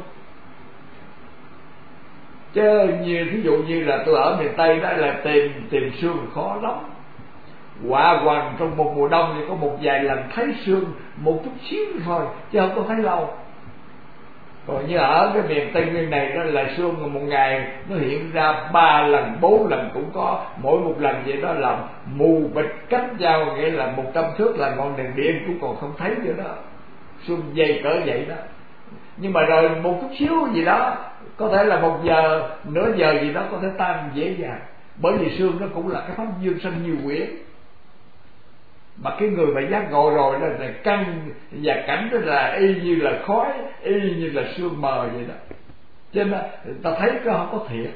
A: Chứ như thí dụ như là tôi ở miền Tây đó là tìm sương khó lắm. Quả hoàng trong một mùa đông thì có một vài lần thấy sương một chút xíu thôi chứ không có thấy lâu. Còn như ở cái miền Tây Nguyên này đó là sương một ngày nó hiện ra 3 lần 4 lần cũng có, mỗi một lần vậy đó là mù mịt cách nhau, nghĩa là 100 thước là ngọn đèn điện cũng còn không thấy nữa đó, sương dày cỡ vậy đó. Nhưng mà rồi một chút xíu gì đó, có thể là 1 giờ, nửa giờ gì đó có thể tan dễ dàng, bởi vì sương nó cũng là cái pháp dương sanh như quyển. Mà cái người mà giác ngộ rồi đó là căn và cảnh đó là y như là khói, y như là sương mờ vậy đó. Cho nên ta thấy cái không có thiệt,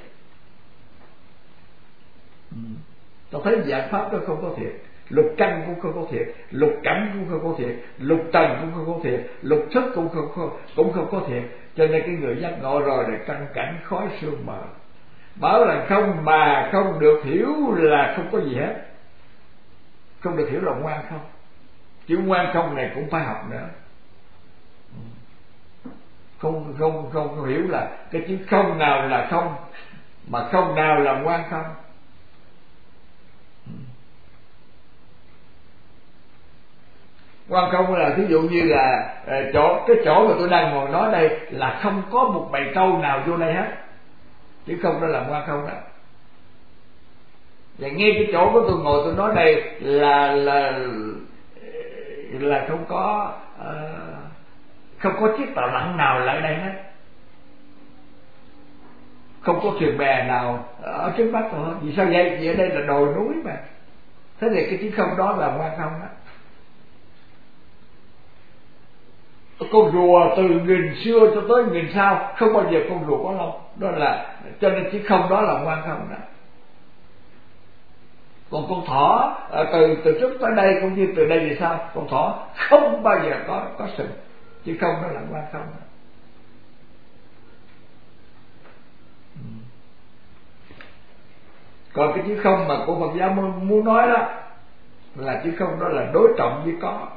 A: ta thấy dạng pháp đó không có thiệt, lục căn cũng không có thiệt, lục cảnh cũng không có thiệt, lục trần cũng không có thiệt, lục thức cũng không có thiệt. Cho nên cái người giác ngộ rồi là căn cảnh khói sương mờ. Bảo là không mà không được hiểu là không có gì hết, không được hiểu là ngoan không. Chữ ngoan không này cũng phải học nữa. Không hiểu là cái chữ không nào là không, mà không nào là ngoan không. Ngoan không là ví dụ như là cái chỗ mà tôi đang ngồi nói đây là không có một bầy trâu nào vô đây hết, chứ không đó là ngoan không đó. Và ngay cái chỗ của tôi ngồi tôi nói đây là không có chiếc tàu lặn nào lại đây hết, không có thuyền bè nào ở trước mắt tôi hết. Vì sao vậy? Vì ở đây là đồi núi mà. Thế thì cái chiếc không đó là ngoan không đó. Con rùa từ nghìn xưa cho tới nghìn sau không bao giờ con rùa có lông, đó là cho nên chiếc không đó là ngoan không đó. Còn con thỏ từ trước tới đây cũng như từ đây về sau, con thỏ không bao giờ có sừng, chứ không đó là ngoan không đó. Còn cái chữ không mà của Phật giáo muốn nói đó là chữ không đó là đối trọng với có.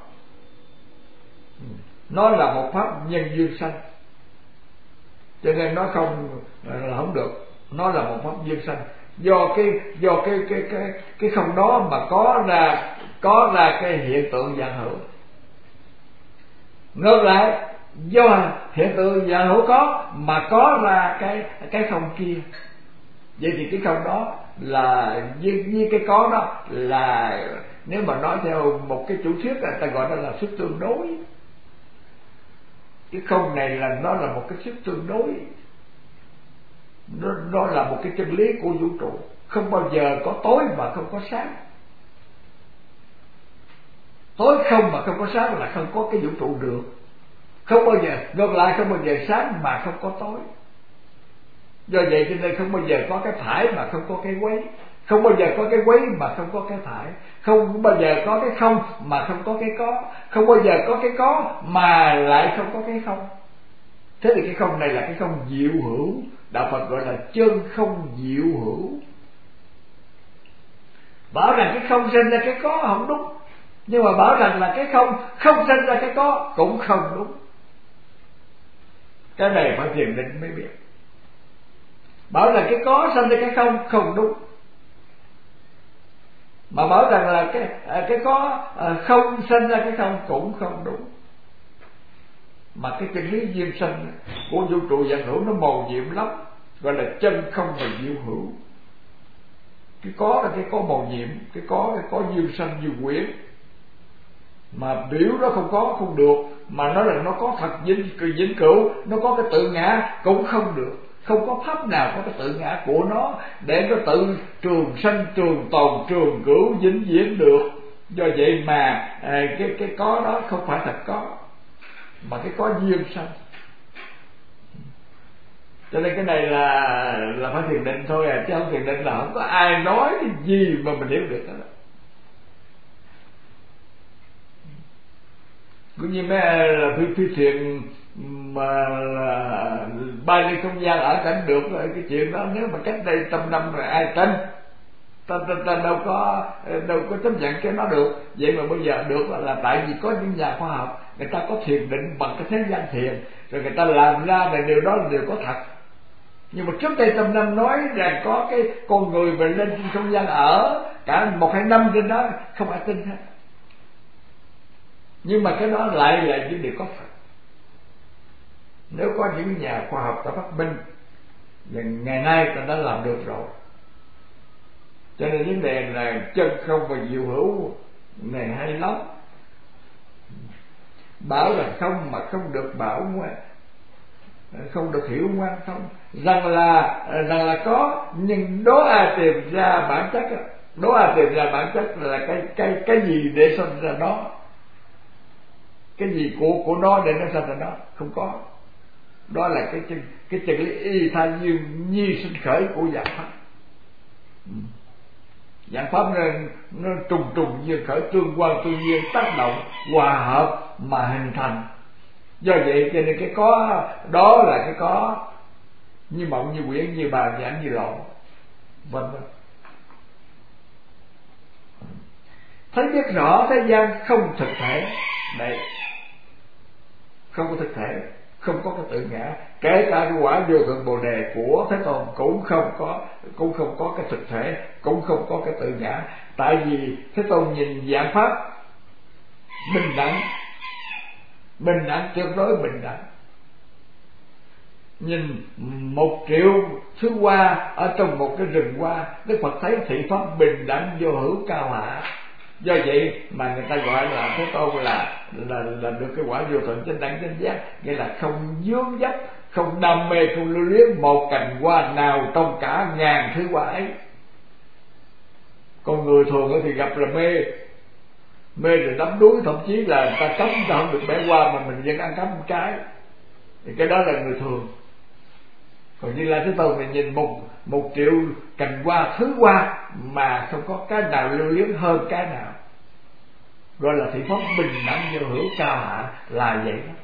A: Nó là một pháp nhân duyên sanh, cho nên nó không là không được. Nó là một pháp duyên sanh, do cái không đó mà có ra cái hiện tượng dạng hữu. Ngược lại, do hiện tượng dạng hữu có mà có ra cái không kia. Vậy thì cái không đó là với cái có đó là, nếu mà nói theo một cái chủ thuyết là ta gọi đó là sức tương đối. Cái không này là nó là một cái sức tương đối, nó là một cái chân lý của vũ trụ. Không bao giờ có tối mà không có sáng, tối không mà không có sáng là không có cái vũ trụ được. Không bao giờ, ngược lại không bao giờ sáng mà không có tối. Do vậy cho nên không bao giờ có cái phải mà không có cái quấy, không bao giờ có cái quấy mà không có cái phải, không bao giờ có cái không mà không có cái có, không bao giờ có cái có mà lại không có cái không. Thế thì cái không này là cái không diệu hữu, đạo Phật gọi là chân không diệu hữu. Bảo rằng cái không sinh ra cái có không đúng, nhưng mà bảo rằng là cái không sinh ra cái có cũng không đúng. Cái này phải thiền định mới biết. Bảo rằng cái có sinh ra cái không đúng, mà bảo rằng là cái có không sinh ra cái không cũng không đúng. Mà cái chân lý duyên sanh của vũ trụ dạng hữu nó màu nhiệm lắm, gọi là chân không và diệu hữu. Cái có là cái có màu nhiệm, cái có duyên sanh như quyển, mà biểu đó không được, mà nói là nó có thật vĩnh cửu, nó có cái tự ngã cũng không được. Không có pháp nào có cái tự ngã của nó để nó tự trường sanh, trường tồn, trường cửu, vĩnh viễn được. Do vậy mà cái có đó không phải thật có, mà cái có duyên sanh. Cho nên cái này là phải thiền định thôi chứ không thiền định là không có ai nói cái gì mà mình hiểu được đó. Cũng như mấy là phi thuyền mà bay lên không gian ở cảnh được, cái chuyện đó nếu mà cách đây 100 năm rồi ai tin? Ta đâu có chấp nhận cái nó được. Vậy mà bây giờ được là tại vì có những nhà khoa học người ta có thiền định bằng cái thế gian thiền, rồi người ta làm ra là điều đó là điều có thật. Nhưng mà trước đây 100 năm nói rằng có cái con người mà lên trên không gian ở cả 1-2 năm trên đó, không ai tin hết. Nhưng mà cái đó lại là những điều có thật. Nếu có những nhà khoa học ta phát minh, và ngày nay ta đã làm được rồi. Cho nên vấn đề là chân không và diệu hữu này hay lắm. Bảo là không mà không được bảo ngoan, không được hiểu ngoan không. Rằng là có, nhưng đố ai tìm ra bản chất, đố ai tìm ra bản chất là cái gì để sinh ra nó, cái gì của nó để nó sinh ra nó, không có. Đó là cái chân lý y tha duyên nhi sinh khởi của dạng pháp. Dạng pháp nó trùng duyên khởi, tương quan tương duyên tác động hòa hợp mà hình thành. Do vậy cho nên cái có đó là cái có, như mộng như quyển, như bàn như ảnh như lộn, vân vân. Thấy biết rõ thế gian không thực thể. Đây, không có thực thể, không có cái tự ngã. Kể cả cái quả vô thượng bồ đề của Thế Tôn cũng không có cái thực thể, cũng không có cái tự ngã. Tại vì Thế Tôn nhìn dạng pháp bình đẳng, tuyệt đối bình đẳng. Nhìn 1 triệu thứ hoa ở trong một cái rừng hoa, Đức Phật thấy thị pháp bình đẳng vô hữu cao hạ. Do vậy mà người ta gọi là Thế Tôn là được cái quả vô thượng chánh đẳng chánh giác, nghĩa là không vướng dấp, không đam mê, không lưu luyến một cành hoa nào trong cả ngàn thứ hoa ấy. Con người thường thì gặp là mê rồi đắm đuối, thậm chí là ta cấm ta không được bẻ hoa mà mình vẫn ăn cắp một trái, thì cái đó là người thường. Còn Như Lai Thế Tôn thì nhìn 1 triệu cành hoa thứ hoa mà không có cái nào lưu luyến hơn cái nào, gọi là thị pháp bình đẳng vô hữu cao hạ, là vậy đó.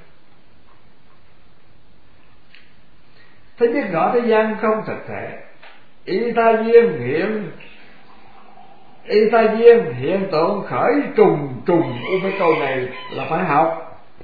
A: Thấy biết rõ thế gian không thực thể, y tha duyên hiện tượng khởi trùng. Mấy câu này là phải học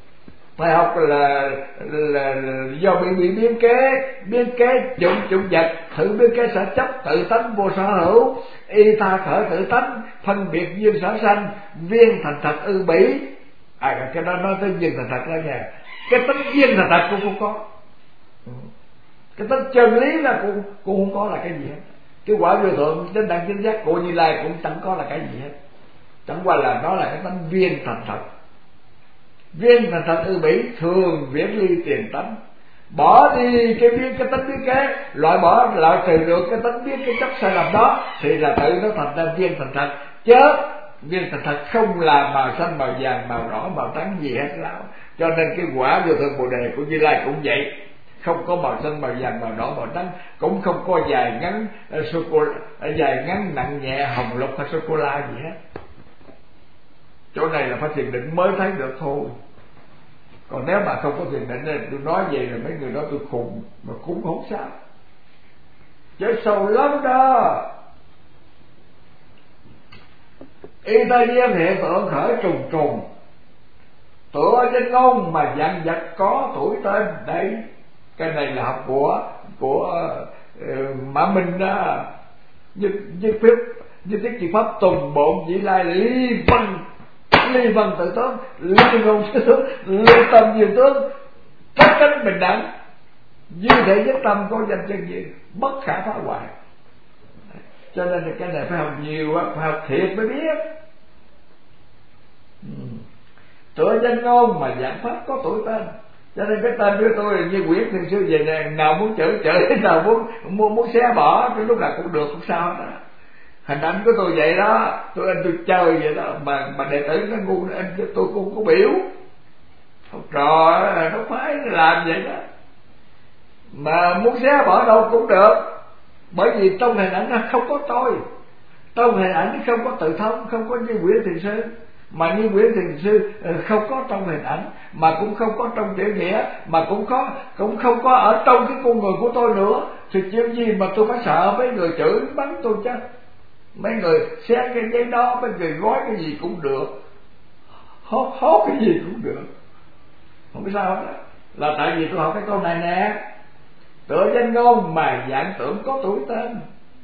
A: là do bị biến kế chủng vật, thử biến kế sở chấp, tự tánh vô sở hữu. Y tha khởi tự tánh, phân biệt duyên sở sanh, viên thành thật ư bỉ. Cái đó nói tới duyên thành thật đó nha. Cái tính duyên thành thật cũng không có, cái tính chân lý là cũng không có là cái gì hết. Cái quả vô thượng chánh đẳng chánh giác của Như Lai cũng chẳng có là cái gì hết, chẳng qua là nó là cái tánh viên thành thật. Viên thành thật ư bỉ, thường viễn ly tiền tánh. Bỏ đi cái tánh biến kế, loại trừ được cái tánh biến cái chấp sai lầm đó, thì là tự nó thành ra viên thành thật. Chớ viên thành thật không là màu xanh, màu vàng, màu đỏ, màu trắng gì hết lão. Cho nên cái quả vô thượng bồ đề của Như Lai cũng vậy, không có màu xanh, màu vàng, màu đỏ, màu trắng, cũng không có dài ngắn dài ngắn nặng nhẹ, hồng lục hay sô cô la gì hết. Chỗ này là phải thiền định mới thấy được thôi. Còn nếu mà không có thiền định thì tôi nói vậy là mấy người đó tôi khùng, mà cũng không sao, chứ sâu lắm đó. Y tha duyên hiện tượng khởi trùng, tựa trên ngôn mà dặn vật có tuổi tên. Đấy, cái này là học của Mã Minh đó. Nhất thiết chỉ pháp tùng bộn chỉ lai ly văn tự tướng, ly ngôn sư tướng, ly tâm duyên tướng, cách cánh bình đẳng, như thể nhất tâm có danh chân duyên, bất khả phá hoại. Cho nên là cái này phải học nhiều, phải học thiệt mới biết. Tựa danh ngôn mà giảng pháp có tuổi tên. Cho nên cái tên của tôi như Quyển Thiền Sư về nè, nào muốn chửi nào muốn xé bỏ, cái lúc nào cũng được, không sao đó. Hình ảnh của tôi vậy đó, tôi chơi vậy đó, mà đệ tử nó ngu, tôi cũng có biểu. Học trò nó phải làm vậy đó, mà muốn xé bỏ đâu cũng được. Bởi vì trong hình ảnh nó không có tôi, trong hình ảnh không có tự thông, không có như Quyển Thiền Sư. Mà như Quyển Thiền Sư không có trong hình ảnh, mà cũng không có trong tiểu nghĩa, mà cũng không có ở trong cái con người của tôi nữa. Thì chuyện gì mà tôi phải sợ mấy người chửi bắn tôi chứ? Mấy người xé cái giấy đó, mấy người gói cái gì cũng được, hốt cái gì cũng được, không biết sao đó. Là tại vì tôi học cái câu này nè, tựa danh ngôn mà dạng tưởng có tuổi tên.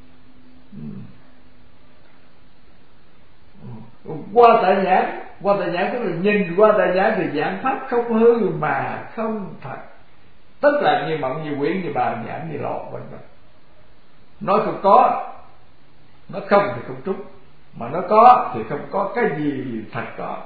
A: Qua tại nhãn tức là nhìn qua tại nhãn thì dạng pháp không hư mà không thật. Tức là như mộng, như quyển, như bà, như ảnh, như lộ, vân vân. Nói không có, nó không thì không trúng, mà nó có thì không có cái gì thật có.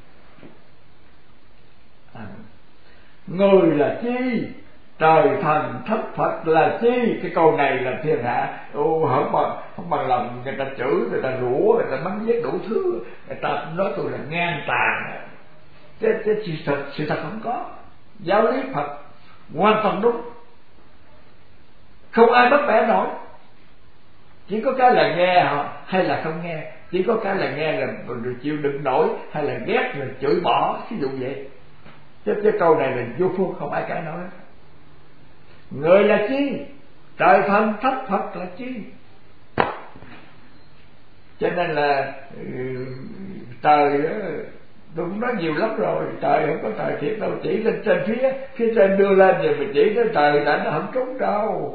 A: Người là chi, trời thần thất Phật là chi. Cái câu này là thiên hạ không bằng lòng người ta chửi, người ta rủa, người ta mắng giết đủ thứ, người ta nói tôi là ngang tàn. Chứ sự thật không có. Giáo lý Phật hoàn toàn đúng, không ai bắt bẻ nổi. Chỉ có cái là nghe họ hay là không nghe, chỉ có cái là nghe là rồi chịu đựng nổi, hay là ghét rồi chửi bỏ, ví dụ vậy. Chứ câu này là vô phương, không ai cãi nói. Người là chi, trời thần thất Phật là chi. Cho nên là trời tôi cũng nói nhiều lắm rồi, trời không có trời thiệt đâu, chỉ lên trên phía trên đưa lên rồi mình chỉ tới trời đã nó không trúng đâu.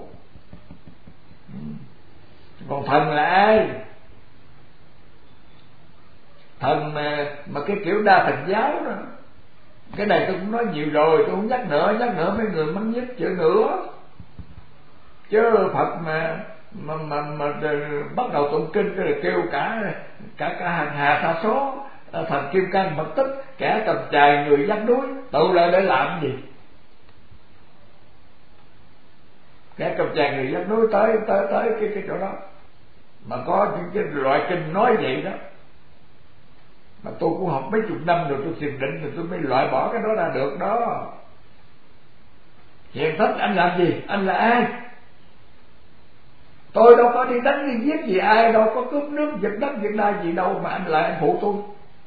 A: Còn thần là ai? Thần mà cái kiểu đa thần giáo đó, cái này tôi cũng nói nhiều rồi, tôi không nhắc nữa mấy người mắng nhất chữ nữa. Chứ Phật mà bắt đầu tụng kinh cái là kêu cả hàng hà sa số, thần kim cang mật tích, kẻ cầm chài người dắt núi, tụ lại để làm gì? Kẻ cầm chài người dắt núi tới cái chỗ đó, mà có những cái loại kinh nói vậy đó. Mà tôi cũng học mấy chục năm rồi, tôi thiền định rồi tôi mới loại bỏ cái đó ra được đó. Hiền thất anh làm gì? Anh là ai? Tôi đâu có đi đánh đi giết gì ai, đâu có cướp nước giật đất giật đai gì đâu mà anh lại anh phụ tôi.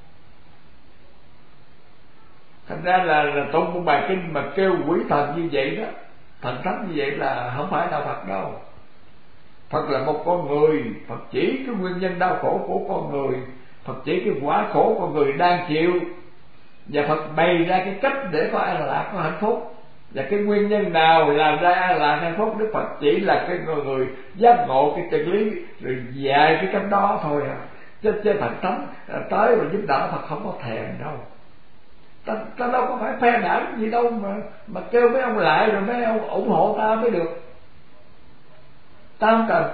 A: Thành ra là tụng một bài kinh mà kêu quỷ thần như vậy đó, thần thánh như vậy là không phải đạo Phật đâu. Phật là một con người, Phật chỉ cái nguyên nhân đau khổ của con người, Phật chỉ cái quả khổ con người đang chịu, và Phật bày ra cái cách để có an lạc, có hạnh phúc. Và cái nguyên nhân nào làm ra an lạc hạnh phúc, Đức Phật chỉ là cái người giác ngộ cái chân lý rồi dạy cái cách đó thôi à. Chứ thần thánh tới rồi giúp đỡ Phật không có thèm đâu. Ta đâu có phải phe đảng gì đâu mà kêu mấy ông lại rồi mấy ông ủng hộ ta mới được. Ta không cần.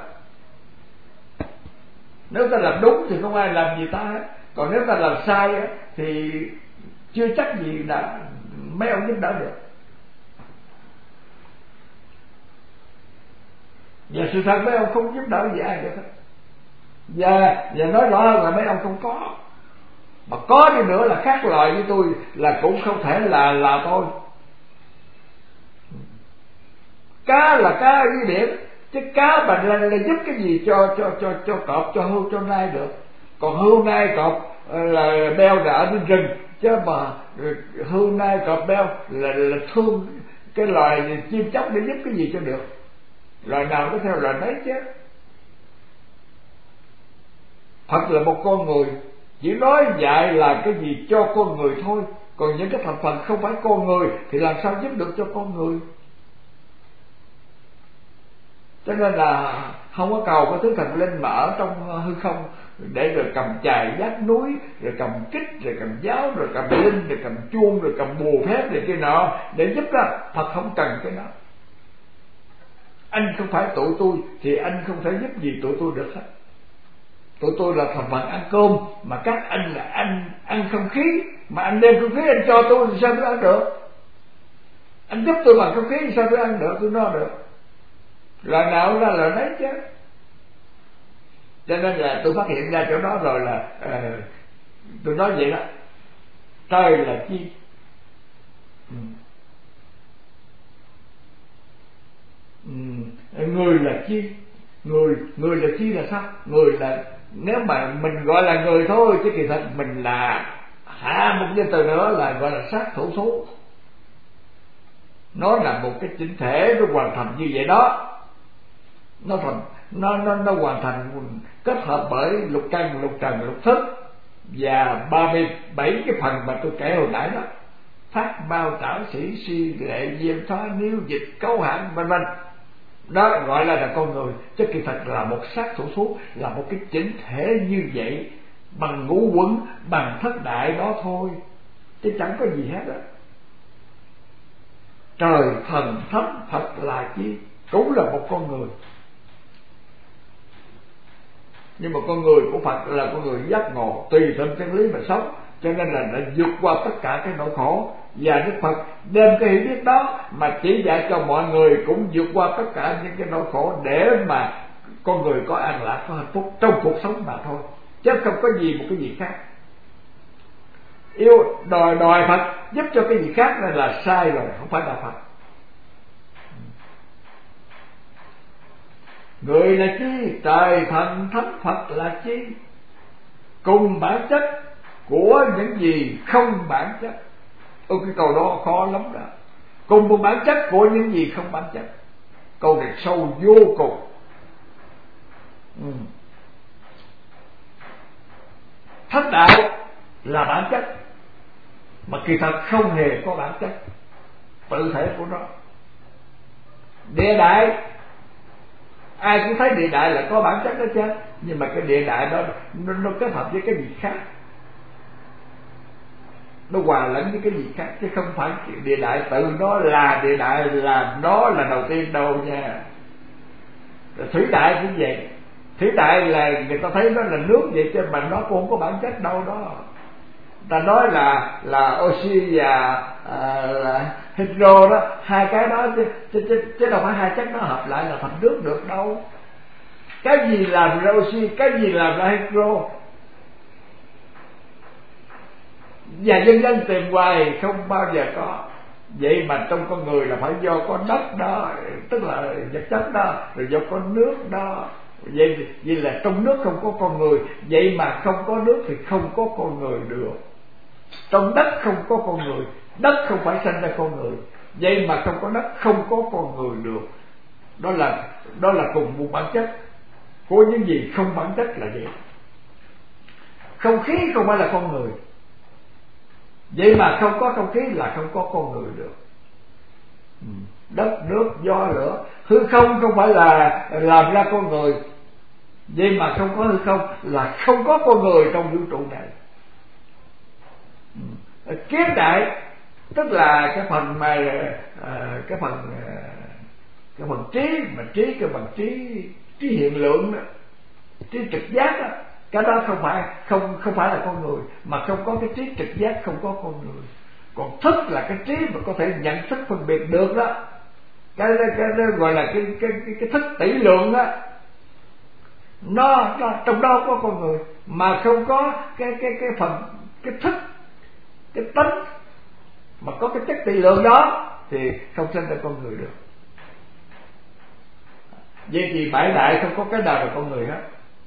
A: Nếu ta làm đúng thì không ai làm gì ta hết. Còn nếu ta làm sai thì chưa chắc gì là mấy ông giúp đỡ được. Và sự thật mấy ông không giúp đỡ gì ai được hết. Và nói rõ hơn là mấy ông không có. Mà có đi nữa là khác loài với tôi, là cũng không thể là tôi. Cá là cá ở dưới biển, chứ cá mà là giúp cái gì cho cọp, cho hươu, cho nai được. Còn hươu nai cọp là beo là ở trên rừng, chứ mà hươu nai cọp beo là thương cái loài chim chóc để giúp cái gì cho được. Loài nào nó theo loài đấy chứ. Phật là một con người, chỉ nói dạy là cái gì cho con người thôi. Còn những cái thành phần không phải con người thì làm sao giúp được cho con người. Cho nên là không có cầu có thứ thần linh mà ở trong hư không để rồi cầm chài vác núi, rồi cầm kích, rồi cầm giáo, rồi cầm linh, rồi cầm chuông, rồi cầm bùa phép này kia nọ để giúp đó. Phật không cần cái đó. Anh không phải tụi tôi thì anh không thể giúp gì tụi tôi được hết. Tụi tôi là thành phần ăn cơm, mà các anh là anh ăn không khí, mà anh đem không khí anh cho tôi thì sao tôi ăn được? Anh giúp tôi bằng không khí thì sao tôi ăn được, tôi no được? Là nào ra là đấy chứ. Cho nên là tôi phát hiện ra chỗ đó rồi là tôi nói vậy đó. Trời là chi? Người là chi? Người là chi là sao? Người là, nếu mà mình gọi là người thôi, chứ kỳ thật mình là hạ một danh từ nữa là gọi là sát thủ thú. Nó là một cái chỉnh thể, nó hoàn thành như vậy đó. Nó hoàn thành kết hợp bởi lục căn, lục trần, lục thức và 37 cái phần mà tôi kể hồi nãy đó. Phát bao trảo sĩ si lệ diêm thoa niêu dịch cấu hạn vân vân. Đó gọi là con người, chứ kỳ thật là một sát thủ thú, là một cái chỉnh thể như vậy, bằng ngũ quẩn, bằng thất đại đó thôi, chứ chẳng có gì hết á. trời thần thánh Phật là chi, cũng là một con người. Nhưng mà con người của Phật là con người giác ngộ, tùy thuận chân lý mà sống, cho nên là đã vượt qua tất cả cái nỗi khổ. Và Đức Phật đem cái hiểu biết đó mà chỉ dạy cho mọi người cũng vượt qua tất cả những cái nỗi khổ, để mà con người có an lạc, có hạnh phúc trong cuộc sống mà thôi, chứ không có gì một cái gì khác. Yêu đòi Phật giúp cho cái gì khác nên là sai rồi, không phải là Phật. Người là chi, trời thần thánh Phật là chi, cùng bản chất của những gì không bản chất. Cái câu đó khó lắm đó. Cùng một bản chất của những gì không bản chất. Câu này sâu vô cùng. Thất đạo là bản chất, mà kỳ thật không hề có bản chất tự thể của nó. Địa đại, ai cũng thấy địa đại là có bản chất đó chứ, nhưng mà cái địa đại đó nó kết hợp với cái gì khác, nó hòa lẫn với cái gì khác, chứ không phải địa đại tự nó là địa đại, là nó là đầu tiên đâu nha. Thủy đại cũng vậy. Thủy đại là người ta thấy nó là nước vậy chứ mà nó cũng không có bản chất đâu đó. Ta nói là oxy và là hydro đó, hai cái đó chứ đâu phải hai chất nó hợp lại là thành nước được đâu. Cái gì làm ra oxy, cái gì làm ra hydro, và dân dân tìm hoài không bao giờ có. Vậy mà trong con người là phải do có đất đó, tức là vật chất đó, rồi do có nước đó. Vậy là trong nước không có con người, vậy mà không có nước thì không có con người được. Trong đất không có con người, đất không phải sinh ra con người, vậy mà không có đất không có con người được. Đó là cùng một bản chất của những gì không bản chất là vậy. Không khí không phải là con người, vậy mà không có không khí là không có con người được. Đất, nước, gió, lửa, hư không không phải là làm ra con người, vậy mà không có hư không là không có con người trong vũ trụ này. Kiến đại tức là cái phần mà cái phần trí, mà trí cái bằng trí hiện lượng đó, trí trực giác đó, cái đó không phải là con người, mà không có cái trí trực giác không có con người. Còn thức là cái trí mà có thể nhận thức phân biệt được đó, cái gọi là cái thức tỷ lượng đó, nó trong đó có con người, mà không có cái phần cái thức, cái tính mà có cái chất tỷ lượng đó thì không sinh ra con người được. Vậy thì bảy đại không có cái nào là con người hết.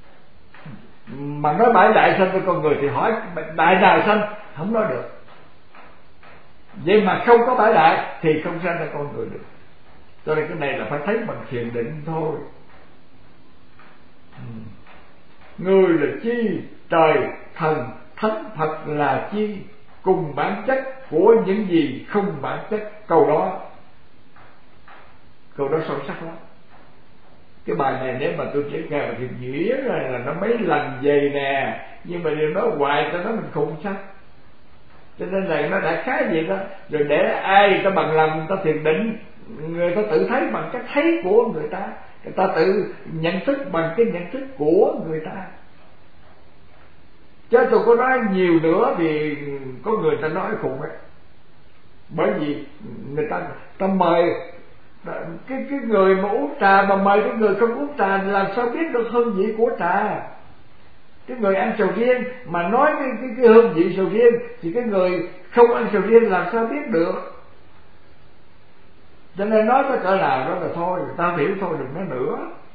A: Mà nói bảy đại sinh ra con người thì hỏi đại nào sinh, không nói được. Vậy mà không có bảy đại thì không sinh ra con người được. Cho nên cái này là phải thấy bằng thiền định thôi. Người là chi, trời thần thánh Phật là chi, cùng bản chất của những gì không bản chất. Câu đó sâu sắc lắm. Cái bài này nếu mà tôi chỉ nghe thì nghĩa là nó mấy lần vậy nè, nhưng mà điều nói hoài cho nó mình không chắc. Cho nên là nó đã khá vậy đó. Rồi để ai người ta bằng lòng người ta thiền định, người ta tự thấy bằng cái thấy của người ta tự nhận thức bằng cái nhận thức của người ta. Chứ tôi có nói nhiều nữa thì có người ta nói khùng ấy. Bởi vì người ta mời cái người mà uống trà mà mời cái người không uống trà làm sao biết được hương vị của trà. Cái người ăn sầu riêng mà nói cái hương vị sầu riêng thì cái người không ăn sầu riêng làm sao biết được. Cho nên nói tới cỡ nào đó là thôi, người ta hiểu thôi, đừng nói nữa.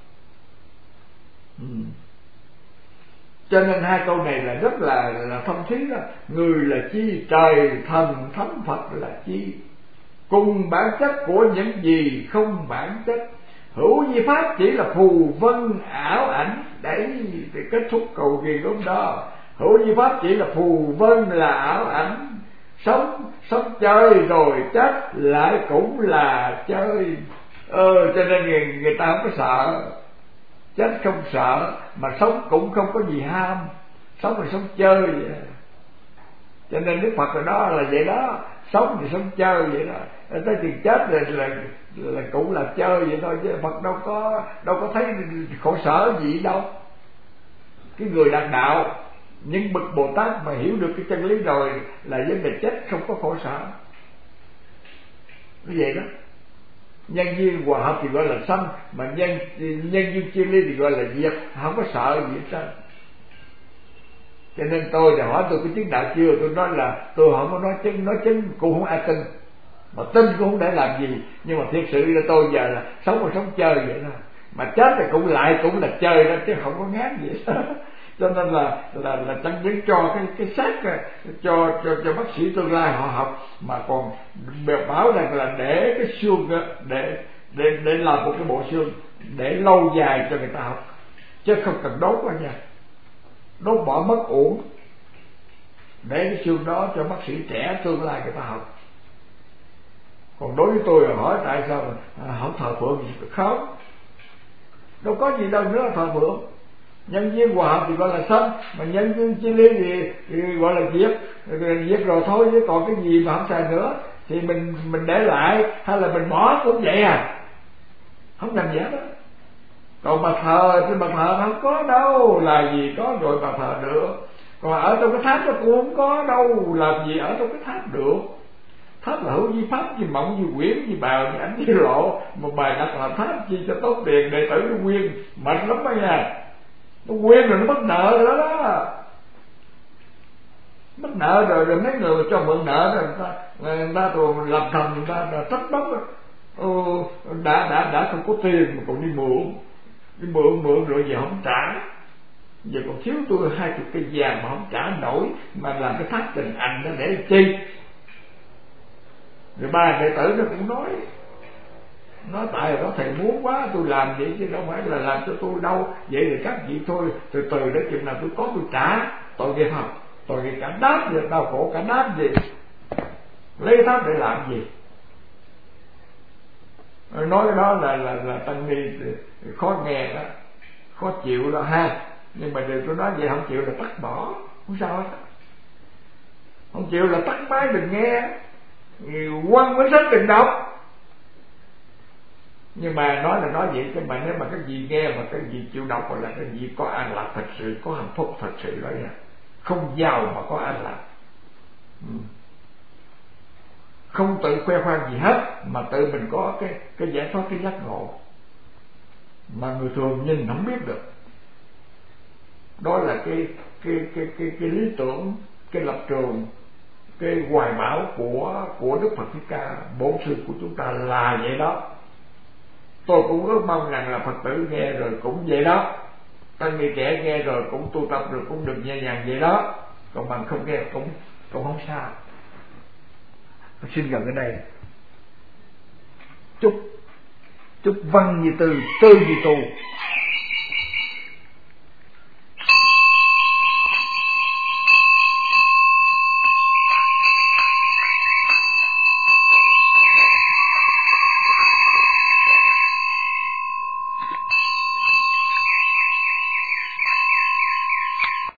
A: Cho nên hai câu này là rất là thông thí đó. Người là chi, trời thần thánh Phật là chi, cùng bản chất của những gì không bản chất. Hữu vi pháp chỉ là phù vân ảo ảnh. Đấy thì kết thúc cầu kỳ lúc đó. Hữu vi pháp chỉ là phù vân là ảo ảnh. Sống chơi rồi chết lại cũng là chơi. Cho nên người ta không có sợ. Chết không sợ, mà sống cũng không có gì ham. Sống là sống chơi vậy. Cho nên Đức Phật ở đó là vậy đó. sống thì sống chơi vậy đó, tới chừng chết là cũng là chơi vậy thôi, chứ Phật đâu có thấy khổ sở gì đâu. Cái người đạt đạo, những bậc Bồ Tát mà hiểu được cái chân lý rồi là vấn đề chết không có khổ sở. Như vậy đó. Nhân duyên hòa hợp thì gọi là sanh, mà nhân duyên chia ly thì gọi là diệt, không có sợ gì hết trơn. Cho nên tôi hỏi tôi có chứng đạo chưa, tôi nói là tôi không có nói chứng cũng không ai tin, mà tin cũng không để làm gì. Nhưng mà thiệt sự là tôi giờ là sống chơi vậy thôi, mà chết thì cũng là chơi đó, chứ không có ngán gì hết. Cho nên là chẳng những cho cái xác cho bác sĩ tương lai họ học, mà còn bảo rằng là để cái xương để làm một cái bộ xương để lâu dài cho người ta học, chứ không cần đốt quá nha, đốt bỏ mất uổng, để cái xương đó cho bác sĩ trẻ tương lai người ta học. Còn đối với tôi hỏi tại sao không thờ phượng gì, không, đâu có gì đâu nữa thờ phượng. Nhân duyên hòa hợp thì gọi là sanh, mà nhân duyên chia ly thì gọi là diệt rồi thôi, chứ còn cái gì mà không xài nữa thì mình để lại hay là mình bỏ cũng vậy à, không làm gì hết đó. Còn mà thờ thì mà thờ không có đâu, là gì có rồi mà thờ được. Còn ở trong cái tháp nó cũng không có đâu, làm gì ở trong cái tháp được. Tháp là hữu vi pháp, gì mộng, gì quyển, gì bào, gì ảnh, gì lộ, mà bài đặt là tháp chi cho tốt tiền, đệ tử nó quyên mệt lắm đó nha. Nó quên rồi nó mất nợ rồi đó, mất nợ rồi mấy người cho mượn nợ rồi người ta rồi làm thầm, người ta trách móc đã không có tiền mà còn đi mượn rồi giờ không trả, giờ còn thiếu tôi 20 cây vàng mà không trả nổi, mà làm cái tháp tình ảnh đó để chi. Rồi ba đệ tử nó cũng nói tại đó thầy muốn quá tôi làm vậy, chứ đâu phải là làm cho tôi đâu. Vậy thì các vị thôi, từ từ đến chừng nào tôi có tôi trả. Tội nghiệp không? Tội nghiệp cả đám gì, đau khổ cả đám gì, lấy tháp để làm gì? Nói cái đó là tăng ni khó nghe đó, khó chịu đó ha. Nhưng mà điều tôi nói vậy không chịu là tắt bỏ, không sao hết. Không chịu là tắt máy đừng nghe, quăng quyển sách đừng đọc. Nhưng mà nói là nói vậy, chứ mà nếu mà cái gì nghe mà cái gì chịu đọc là cái gì có an lạc thật sự, có hạnh phúc thật sự đó nha. Không giàu mà có an lạc, không tự khoe khoang gì hết, mà tự mình có cái giải thoát, cái giác ngộ mà người thường nhìn không biết được. Đó là cái lý tưởng, cái lập trường, cái hoài bão của Đức Phật Thích Ca Bổn Sư của chúng ta là vậy đó. Tôi cũng ước mong rằng là Phật tử nghe rồi cũng vậy đó, tăng ni trẻ nghe rồi cũng tu tập rồi cũng được nhẹ nhàng vậy đó. Còn bằng không nghe cũng không sao. Xin gần cái này, chúc văn như tư, tư như tu.